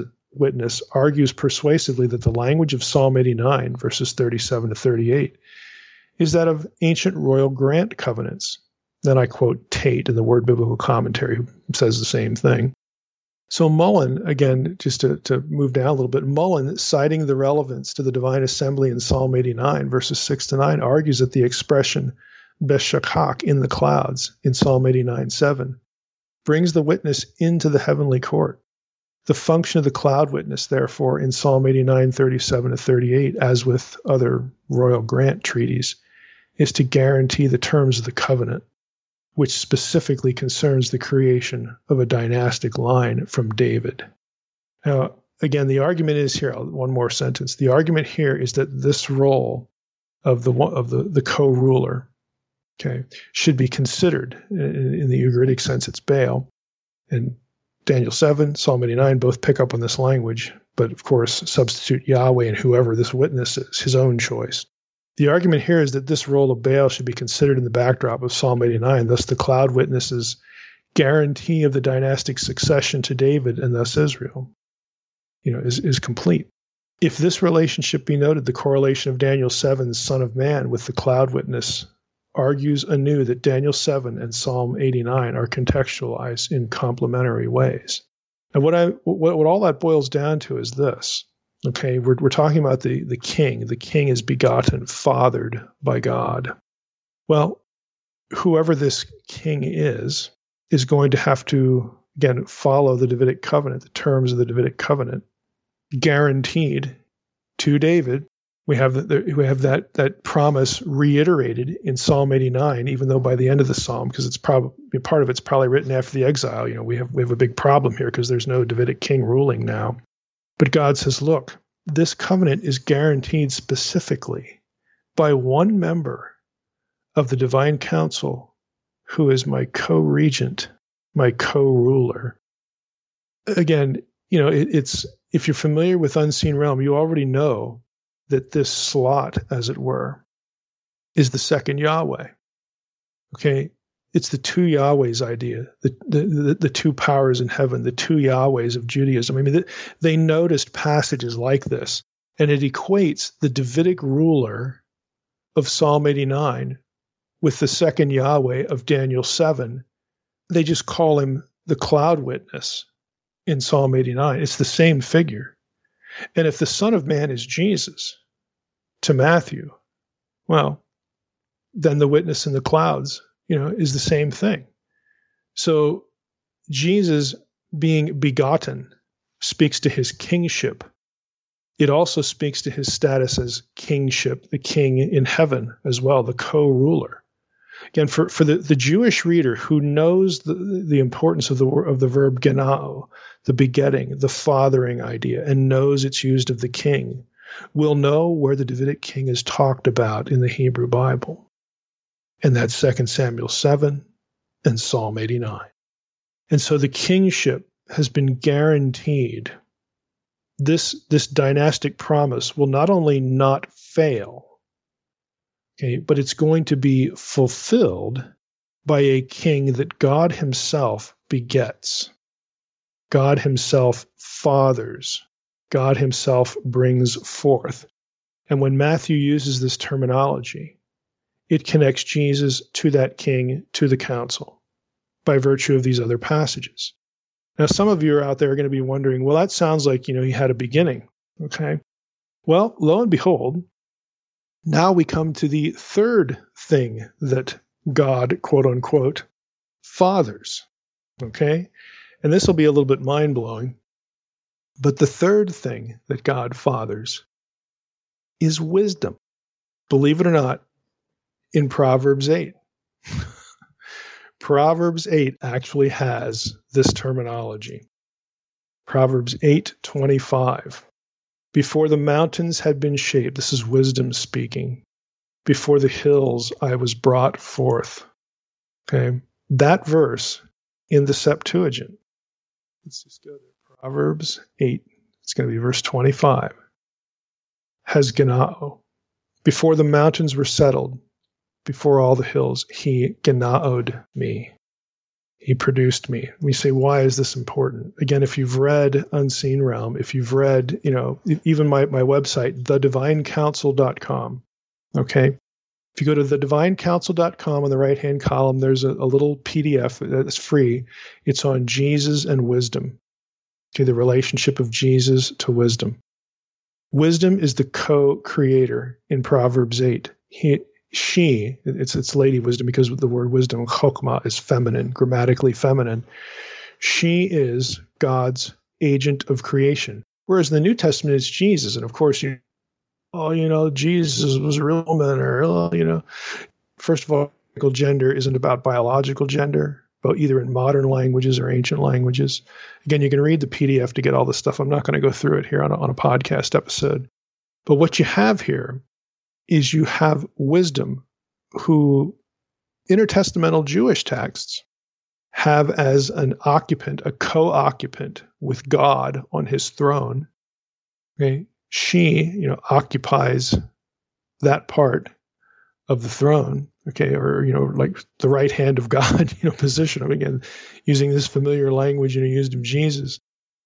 Speaker 3: argues persuasively that the language of Psalm 89, verses 37 to 38, is that of ancient royal grant covenants. Then I quote Tate in the Word Biblical Commentary, who says the same thing. So Mullen, again, just to move down a little bit, Mullen, citing the relevance to the divine assembly in Psalm 89, verses 6 to 9, argues that the expression Beshakach, in the clouds, in Psalm 89:7, brings the witness into the heavenly court. The function of the cloud witness, therefore, in Psalm 89:37 to 38, as with other royal grant treaties, is to guarantee the terms of the covenant, which specifically concerns the creation of a dynastic line from David. Now, again, the argument is here, one more sentence. The argument here is that this role of the co-ruler, should be considered. In the Ugaritic sense, it's Baal. And Daniel 7, Psalm 89 both pick up on this language, but of course substitute Yahweh and whoever this witness is, his own choice. The argument here is that this role of Baal should be considered in the backdrop of Psalm 89, thus the cloud witnesses guarantee of the dynastic succession to David and thus Israel, is complete. If this relationship be noted, the correlation of Daniel 7's Son of Man with the cloud witness argues anew that Daniel 7 and Psalm 89 are contextualized in complementary ways. And what all that boils down to is this. Okay, we're talking about the king. The king is begotten, fathered by God. Well, whoever this king is going to have to again, follow the Davidic covenant, the terms of the Davidic covenant, guaranteed to David. We have that promise reiterated in Psalm 89, even though by the end of the psalm, because it's probably part of it's probably written after the exile. We have a big problem here because there's no Davidic king ruling now. But God says, look, this covenant is guaranteed specifically by one member of the divine council who is my co-regent, my co-ruler. Again, it's if you're familiar with Unseen Realm, you already know that this slot, as it were, is the second Yahweh. Okay? It's the two Yahwehs idea, the two powers in heaven, the two Yahwehs of Judaism. I mean, they noticed passages like this, and it equates the Davidic ruler of Psalm 89 with the second Yahweh of Daniel 7. They just call him the cloud witness in Psalm 89. It's the same figure. And if the Son of Man is Jesus to Matthew, well, then the witness in the clouds, is the same thing. So Jesus being begotten speaks to his kingship. It also speaks to his status as kingship, the king in heaven as well, the co-ruler. Again, for the Jewish reader who knows the importance of the verb genao, the begetting, the fathering idea, and knows it's used of the king, will know where the Davidic king is talked about in the Hebrew Bible. And that's 2 Samuel 7 and Psalm 89. And so the kingship has been guaranteed. This dynastic promise will not only not fail, okay, but it's going to be fulfilled by a king that God himself begets. God himself fathers. God himself brings forth. And when Matthew uses this terminology, it connects Jesus to that king, to the council, by virtue of these other passages. Now, some of you out there are going to be wondering, well, that sounds like, he had a beginning. Okay. Well, lo and behold, now we come to the third thing that God, quote unquote, fathers. Okay. And this will be a little bit mind-blowing. But the third thing that God fathers is wisdom. Believe it or not, in Proverbs 8. Proverbs 8 actually has this terminology. Proverbs 8:25. Before the mountains had been shaped, this is wisdom speaking. Before the hills I was brought forth. Okay, that verse in the Septuagint. Let's just go to Proverbs 8. It's going to be verse 25. Has genao. Before the mountains were settled, before all the hills, he genaoed me. He produced me. We say, why is this important? Again, if you've read Unseen Realm, if you've read, even my website, thedivinecouncil.com, okay? If you go to thedivinecouncil.com on the right-hand column, there's a little PDF that's free. It's on Jesus and wisdom. Okay, the relationship of Jesus to wisdom. Wisdom is the co-creator in Proverbs 8. It's Lady Wisdom because the word wisdom, chokmah, is feminine, grammatically feminine. She is God's agent of creation. Whereas in the New Testament, it's Jesus. And of course, Jesus was a real woman, or, first of all, gender isn't about biological gender, but either in modern languages or ancient languages. Again, you can read the PDF to get all this stuff. I'm not going to go through it here on a podcast episode. But what you have here is you have wisdom, who intertestamental Jewish texts have as an occupant, a co-occupant with God on his throne. Okay? She, occupies that part of the throne, okay, or, like the right hand of God, position. Again, using this familiar language, used of Jesus.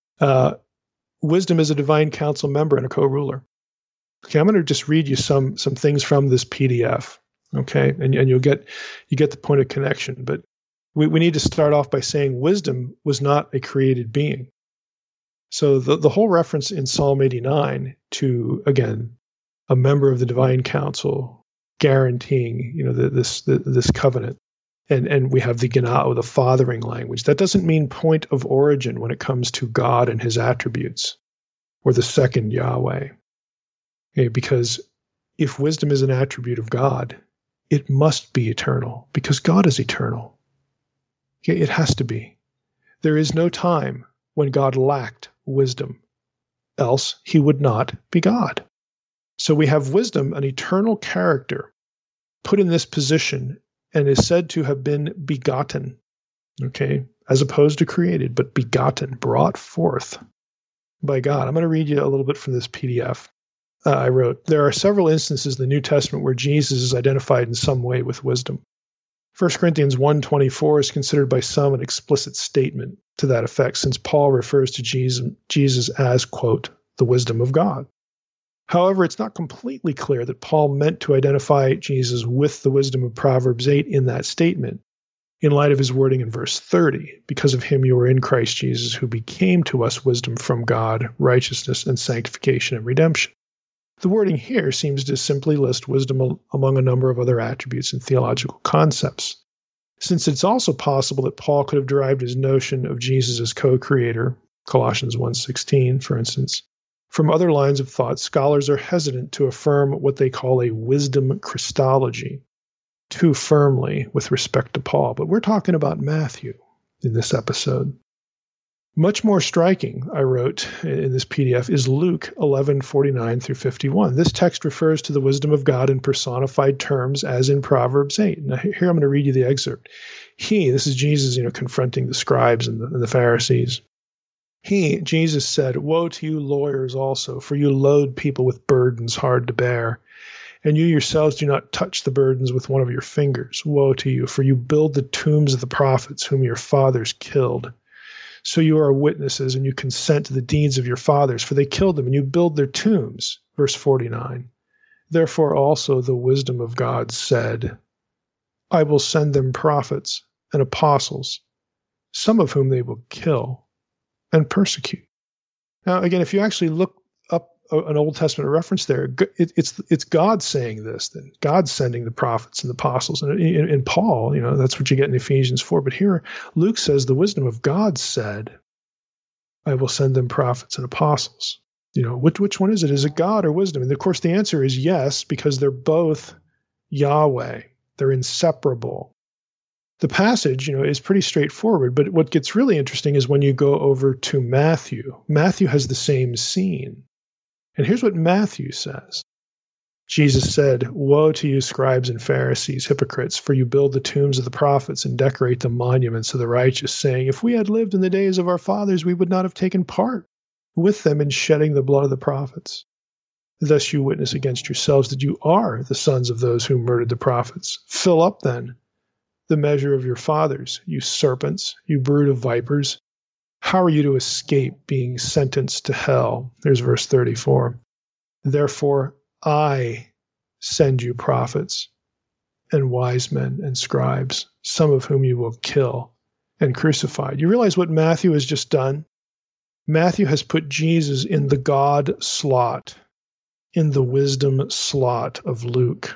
Speaker 3: Wisdom is a divine council member and a co-ruler. Okay, I'm going to just read you some things from this PDF, okay, and you get the point of connection. But we need to start off by saying wisdom was not a created being. So the whole reference in Psalm 89 to, again, a member of the divine council guaranteeing, this covenant, And we have the Genao, the fathering language. That doesn't mean point of origin when it comes to God and his attributes, or the second Yahweh. Okay, because if wisdom is an attribute of God, it must be eternal, because God is eternal. Okay, it has to be. There is no time when God lacked wisdom, else he would not be God. So we have wisdom, an eternal character, put in this position and is said to have been begotten, okay, as opposed to created, but begotten, brought forth by God. I'm going to read you a little bit from this PDF I wrote. There are several instances in the New Testament where Jesus is identified in some way with wisdom. 1 Corinthians 1:24 is considered by some an explicit statement to that effect, since Paul refers to Jesus as, quote, the wisdom of God. However, it's not completely clear that Paul meant to identify Jesus with the wisdom of Proverbs 8 in that statement, in light of his wording in verse 30, because of him you are in Christ Jesus, who became to us wisdom from God, righteousness and sanctification and redemption. The wording here seems to simply list wisdom among a number of other attributes and theological concepts, since it's also possible that Paul could have derived his notion of Jesus as co-creator, Colossians 1:16, for instance. From other lines of thought, scholars are hesitant to affirm what they call a wisdom Christology too firmly with respect to Paul. But we're talking about Matthew in this episode. Much more striking, I wrote in this PDF, is Luke 11:49 through 51. This text refers to the wisdom of God in personified terms as in Proverbs 8. Now here I'm going to read you the excerpt. This is Jesus, confronting the scribes and the Pharisees. Jesus said, "Woe to you lawyers also, for you load people with burdens hard to bear, and you yourselves do not touch the burdens with one of your fingers. Woe to you, for you build the tombs of the prophets whom your fathers killed. So you are witnesses, and you consent to the deeds of your fathers, for they killed them, and you build their tombs." Verse 49. Therefore also the wisdom of God said, "I will send them prophets and apostles, some of whom they will kill and persecute." Now, again, if you actually look up an Old Testament reference there, it's God saying this, then God sending the prophets and the apostles. And in Paul, that's what you get in Ephesians 4. But here, Luke says the wisdom of God said, "I will send them prophets and apostles." Which one is it? Is it God or wisdom? And of course, the answer is yes, because they're both Yahweh. They're inseparable. The passage, is pretty straightforward, but what gets really interesting is when you go over to Matthew. Matthew has the same scene. And here's what Matthew says. Jesus said, "Woe to you, scribes and Pharisees, hypocrites, for you build the tombs of the prophets and decorate the monuments of the righteous, saying, if we had lived in the days of our fathers, we would not have taken part with them in shedding the blood of the prophets. Thus you witness against yourselves that you are the sons of those who murdered the prophets. Fill up, then, the measure of your fathers, you serpents, you brood of vipers. How are you to escape being sentenced to hell?" There's verse 34. "Therefore I send you prophets and wise men and scribes, some of whom you will kill and crucify." You realize what Matthew has just done? Matthew has put Jesus in the God slot, in the wisdom slot of Luke.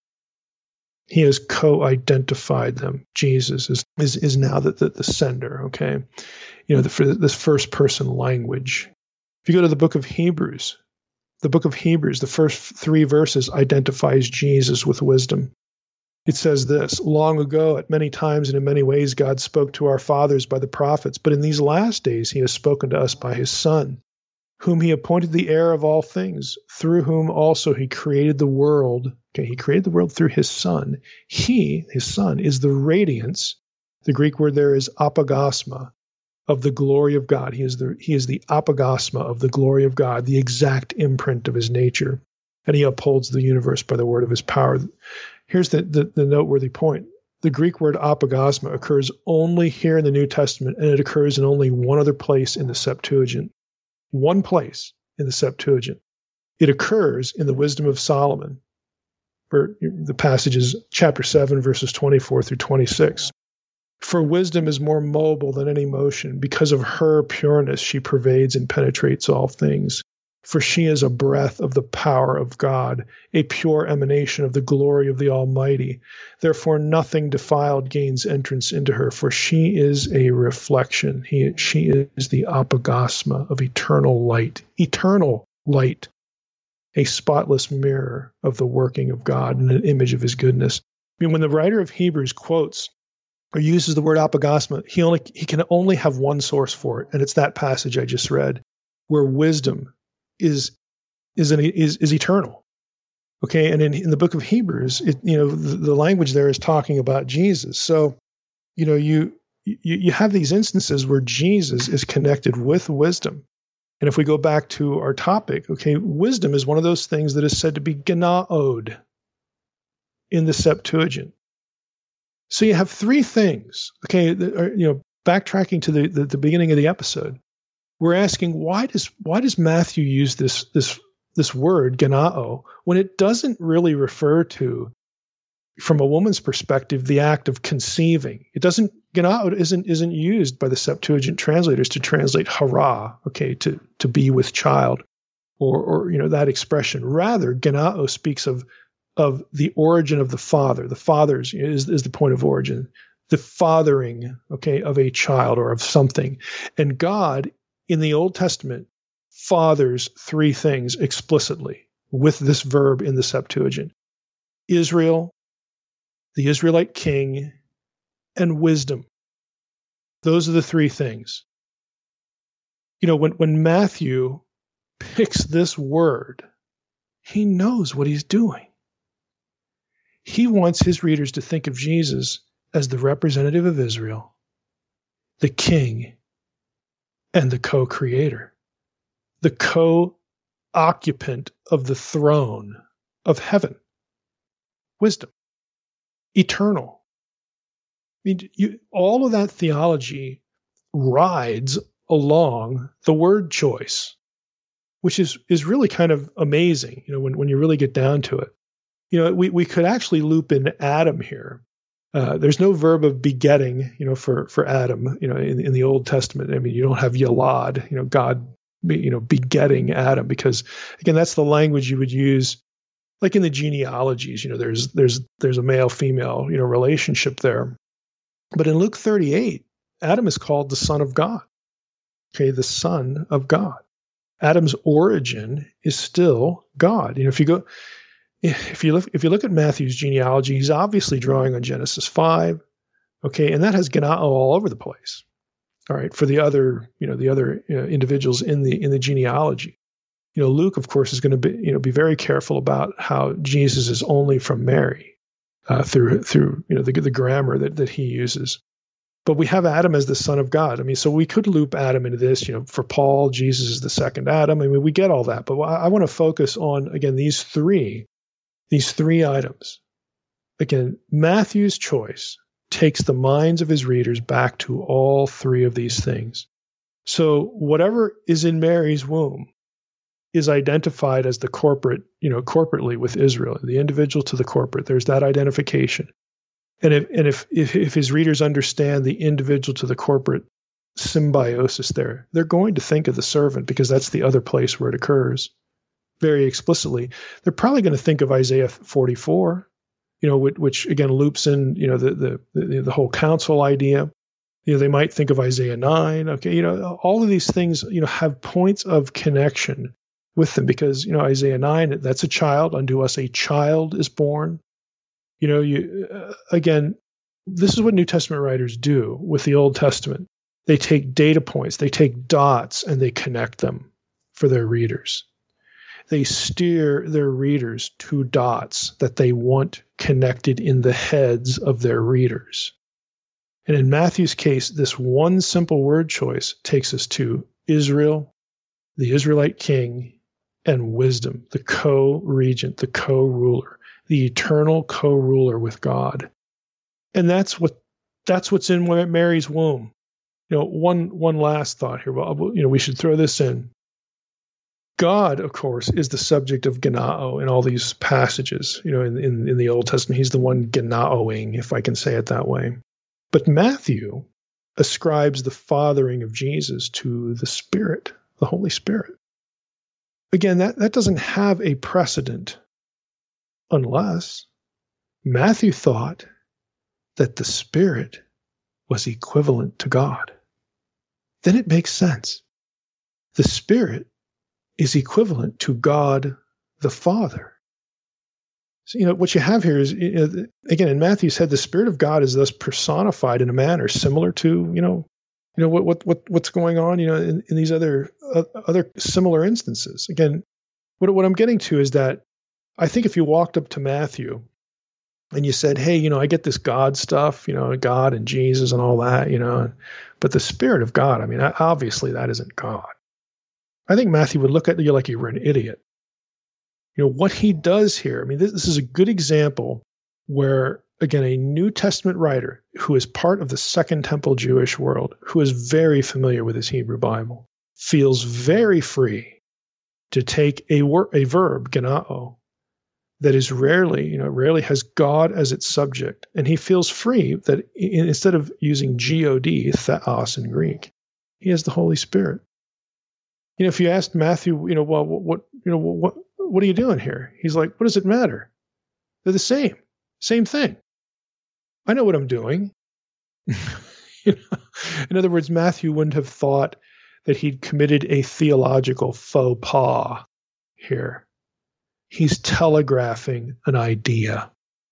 Speaker 3: He has co-identified them. Jesus is now the sender, okay? For this first person language. If you go to the book of Hebrews, the first 3 verses identifies Jesus with wisdom. It says this: "Long ago, at many times and in many ways, God spoke to our fathers by the prophets, but in these last days he has spoken to us by his Son, whom he appointed the heir of all things, through whom also he created the world." Okay, he created the world through his Son. His Son, is the radiance. The Greek word there is apogasma, of the glory of God. He is the apogasma of the glory of God, the exact imprint of his nature. And he upholds the universe by the word of his power. Here's the noteworthy point. The Greek word apogasma occurs only here in the New Testament, and it occurs in only one other place in the Septuagint. One place in the Septuagint. It occurs in the Wisdom of Solomon, where the passage is chapter 7, verses 24 through 26. "For wisdom is more mobile than any motion. Because of her pureness, she pervades and penetrates all things. For she is a breath of the power of God, a pure emanation of the glory of the Almighty. Therefore nothing defiled gains entrance into her, for she is a reflection. She is the apogasma of eternal light, a spotless mirror of the working of God and an image of his goodness. I mean, when the writer of Hebrews quotes or uses the word apogasma, he can only have one source for it, and it's that passage I just read, where wisdom is eternal. Okay, and in the book of Hebrews, the language there is talking about Jesus. So, you have these instances where Jesus is connected with wisdom. And if we go back to our topic, okay, wisdom is one of those things that is said to be gnaod in the Septuagint. So you have three things, okay, backtracking to the beginning of the episode. We're asking, why does Matthew use this word gennao when it doesn't really refer to, from a woman's perspective, the act of conceiving? It doesn't. Gennao isn't used by the Septuagint translators to translate hara, okay, to be with child, or that expression. Rather, gennao speaks of the origin of the father. The father's is the point of origin, the fathering, okay, of a child or of something, and God in the Old Testament fathers three things explicitly with this verb in the Septuagint: Israel, the Israelite king, and wisdom. Those are the three things. When Matthew picks this word, he knows what he's doing. He wants his readers to think of Jesus as the representative of Israel, the king, and the co-creator, the co-occupant of the throne of heaven. Wisdom, eternal. I mean, all of that theology rides along the word choice, which is really kind of amazing, when you really get down to it. We could actually loop in Adam here. There's no verb of begetting, for Adam, in the Old Testament. I mean, you don't have yalad, God, begetting Adam, because again, that's the language you would use, like in the genealogies. There's a male-female, relationship there. But in Luke 38, Adam is called the Son of God. Okay, the Son of God. Adam's origin is still God. If you look at Matthew's genealogy, he's obviously drawing on Genesis 5. Okay, and that has gennao all over the place. All right, for the other individuals in the genealogy. Luke, of course, is going to be very careful about how Jesus is only from Mary. Through the grammar that he uses. But we have Adam as the Son of God. I mean, so we could loop Adam into this. For Paul, Jesus is the second Adam. I mean, we get all that. But I want to focus on, again, these three items. Again, Matthew's choice takes the minds of his readers back to all three of these things. So whatever is in Mary's womb is identified as the corporate, corporately with Israel, the individual to the corporate. There's that identification. And if his readers understand the individual to the corporate symbiosis there, they're going to think of the servant, because that's the other place where it occurs very explicitly. They're probably going to think of Isaiah 44, which again loops in, the whole council idea. They might think of Isaiah 9. Okay, all of these things, have points of connection with them, because Isaiah 9, that's a child. Unto us a child is born. Again, this is what New Testament writers do with the Old Testament. They take data points, they take dots, and they connect them for their readers. They steer their readers to dots that they want connected in the heads of their readers. And in Matthew's case, this one simple word choice takes us to Israel, the Israelite king, and wisdom, the co-regent, the co-ruler, the eternal co-ruler with God. And that's what's in Mary's womb. One last thought here. Well, we should throw this in. God, of course, is the subject of gennao in all these passages. In the Old Testament, he's the one gennaoing, if I can say it that way. But Matthew ascribes the fathering of Jesus to the Spirit, the Holy Spirit. again, that doesn't have a precedent unless Matthew thought that the Spirit was equivalent to God. Then it makes sense. The Spirit is equivalent to God the Father. So, what you have here is, again, in Matthew said, the Spirit of God is thus personified in a manner similar to, what's going on, in these other similar instances. Again, what I'm getting to is that I think if you walked up to Matthew and you said, hey, I get this God stuff, God and Jesus and all that, but the Spirit of God, obviously that isn't God. I think Matthew would look at you like you were an idiot. What he does here, this is a good example where, again, a New Testament writer who is part of the Second Temple Jewish world, who is very familiar with his Hebrew Bible, feels very free to take a verb, genao, that is rarely has God as its subject. And he feels free that instead of using God, theos in Greek, he has the Holy Spirit. If you asked Matthew, well, what are you doing here? He's like, what does it matter? They're the same thing. I know what I'm doing. In other words, Matthew wouldn't have thought that he'd committed a theological faux pas here. He's telegraphing an idea.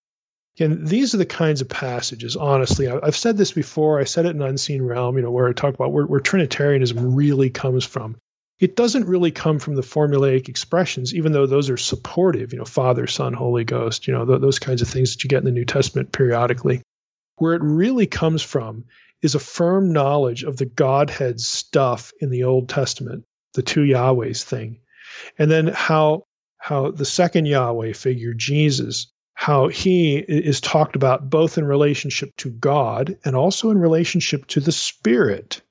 Speaker 3: And these are the kinds of passages, honestly, I've said this before, I said it in Unseen Realm, where I talk about where Trinitarianism really comes from. It doesn't really come from the formulaic expressions, even though those are supportive, Father, Son, Holy Ghost, those kinds of things that you get in the New Testament periodically. Where it really comes from is a firm knowledge of the Godhead stuff in the Old Testament, the two Yahwehs thing. And then how the second Yahweh figure, Jesus, how he is talked about both in relationship to God and also in relationship to the Spirit.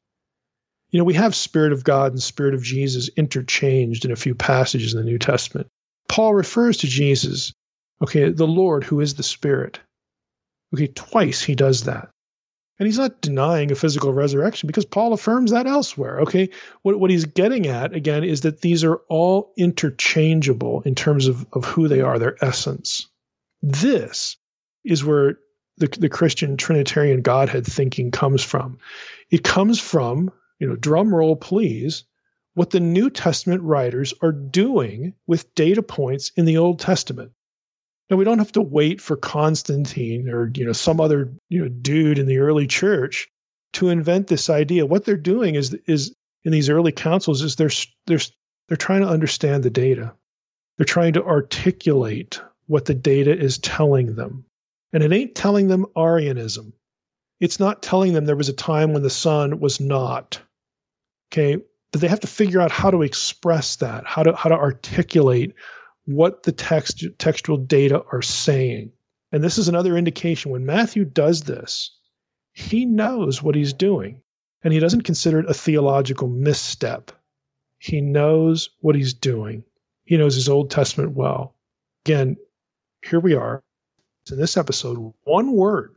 Speaker 3: We have Spirit of God and Spirit of Jesus interchanged in a few passages in the New Testament. Paul refers to Jesus, the Lord who is the Spirit. Twice he does that. And he's not denying a physical resurrection because Paul affirms that elsewhere. What he's getting at, again, is that these are all interchangeable in terms of who they are, their essence. This is where the Christian Trinitarian Godhead thinking comes from. It comes from, drum roll please, what the New Testament writers are doing with data points in the Old Testament. Now, we don't have to wait for Constantine or, some other, dude in the early church to invent this idea. What they're doing is in these early councils is they're trying to understand the data. They're trying to articulate what the data is telling them. And it ain't telling them Arianism. It's not telling them there was a time when the Son was not. But they have to figure out how to express that, how to articulate what the textual data are saying. And this is another indication. When Matthew does this, he knows what he's doing, and he doesn't consider it a theological misstep. He knows what he's doing. He knows his Old Testament well. Again, here we are in this episode, one word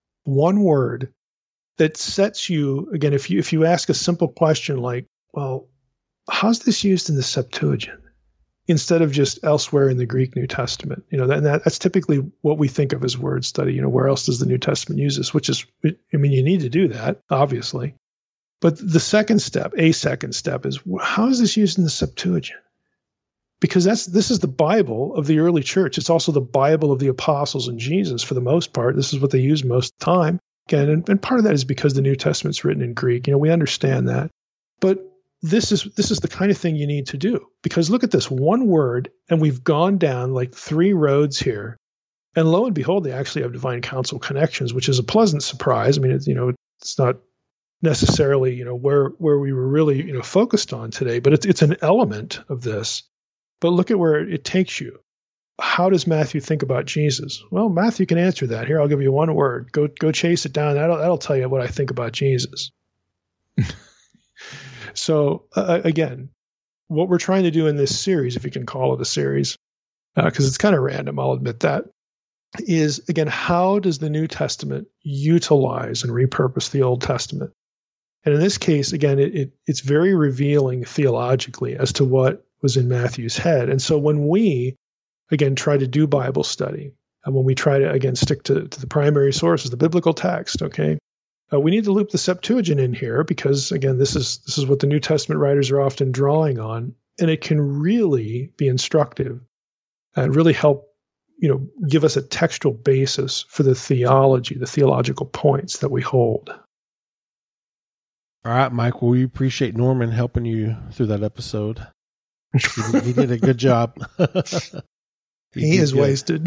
Speaker 3: that sets you, again, if you ask a simple question like, well, how's this used in the Septuagint? Instead of just elsewhere in the Greek New Testament, that's typically what we think of as word study. Where else does the New Testament use this? Which is, you need to do that, obviously. But the second step is, how is this used in the Septuagint? Because this is the Bible of the early church. It's also the Bible of the apostles and Jesus for the most part. This is what they use most of the time. Again, and part of that is because the New Testament's written in Greek. We understand that. But this is the kind of thing you need to do, because look at this one word, and we've gone down like 3 roads here, and lo and behold, they actually have divine counsel connections, which is a pleasant surprise. It's not necessarily where we were really focused on today, but it's an element of this. But look at where it takes you. How does Matthew think about Jesus? Well, Matthew can answer that. Here, I'll give you one word. Go chase it down. That'll tell you what I think about Jesus. So again, what we're trying to do in this series, if you can call it a series, because it's kind of random, I'll admit that, is, again, how does the New Testament utilize and repurpose the Old Testament? And in this case, again, it's very revealing theologically as to what was in Matthew's head. And so when we, again, try to do Bible study, and when we try to, again, stick to the primary sources, the biblical text, okay, we need to loop the Septuagint in here because, again, this is what the New Testament writers are often drawing on, and it can really be instructive and really help, give us a textual basis for the theology, the theological points that we hold.
Speaker 2: All right, Mike. Well, we appreciate Norman helping you through that episode. He did a good job.
Speaker 3: He is wasted.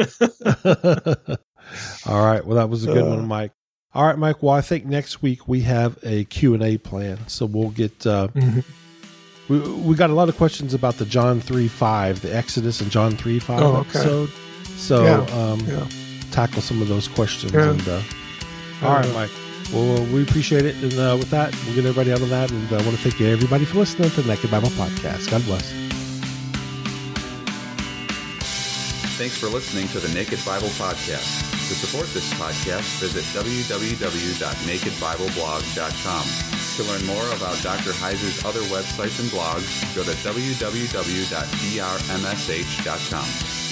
Speaker 2: All right. Well, that was a good one, Mike. All right, Mike. Well, I think next week we have a Q&A plan. So we'll get, we got a lot of questions about the John 3:5, the Exodus and John 3:5 episode. So tackle some of those questions.
Speaker 3: Yeah.
Speaker 2: And, all right, Mike. Well, we appreciate it. And with that, we'll get everybody out of that. And I want to thank you, everybody, for listening to the Naked Bible Podcast. God bless.
Speaker 4: Thanks for listening to the Naked Bible Podcast. To support this podcast, visit www.nakedbibleblog.com. To learn more about Dr. Heiser's other websites and blogs, go to www.drmsh.com.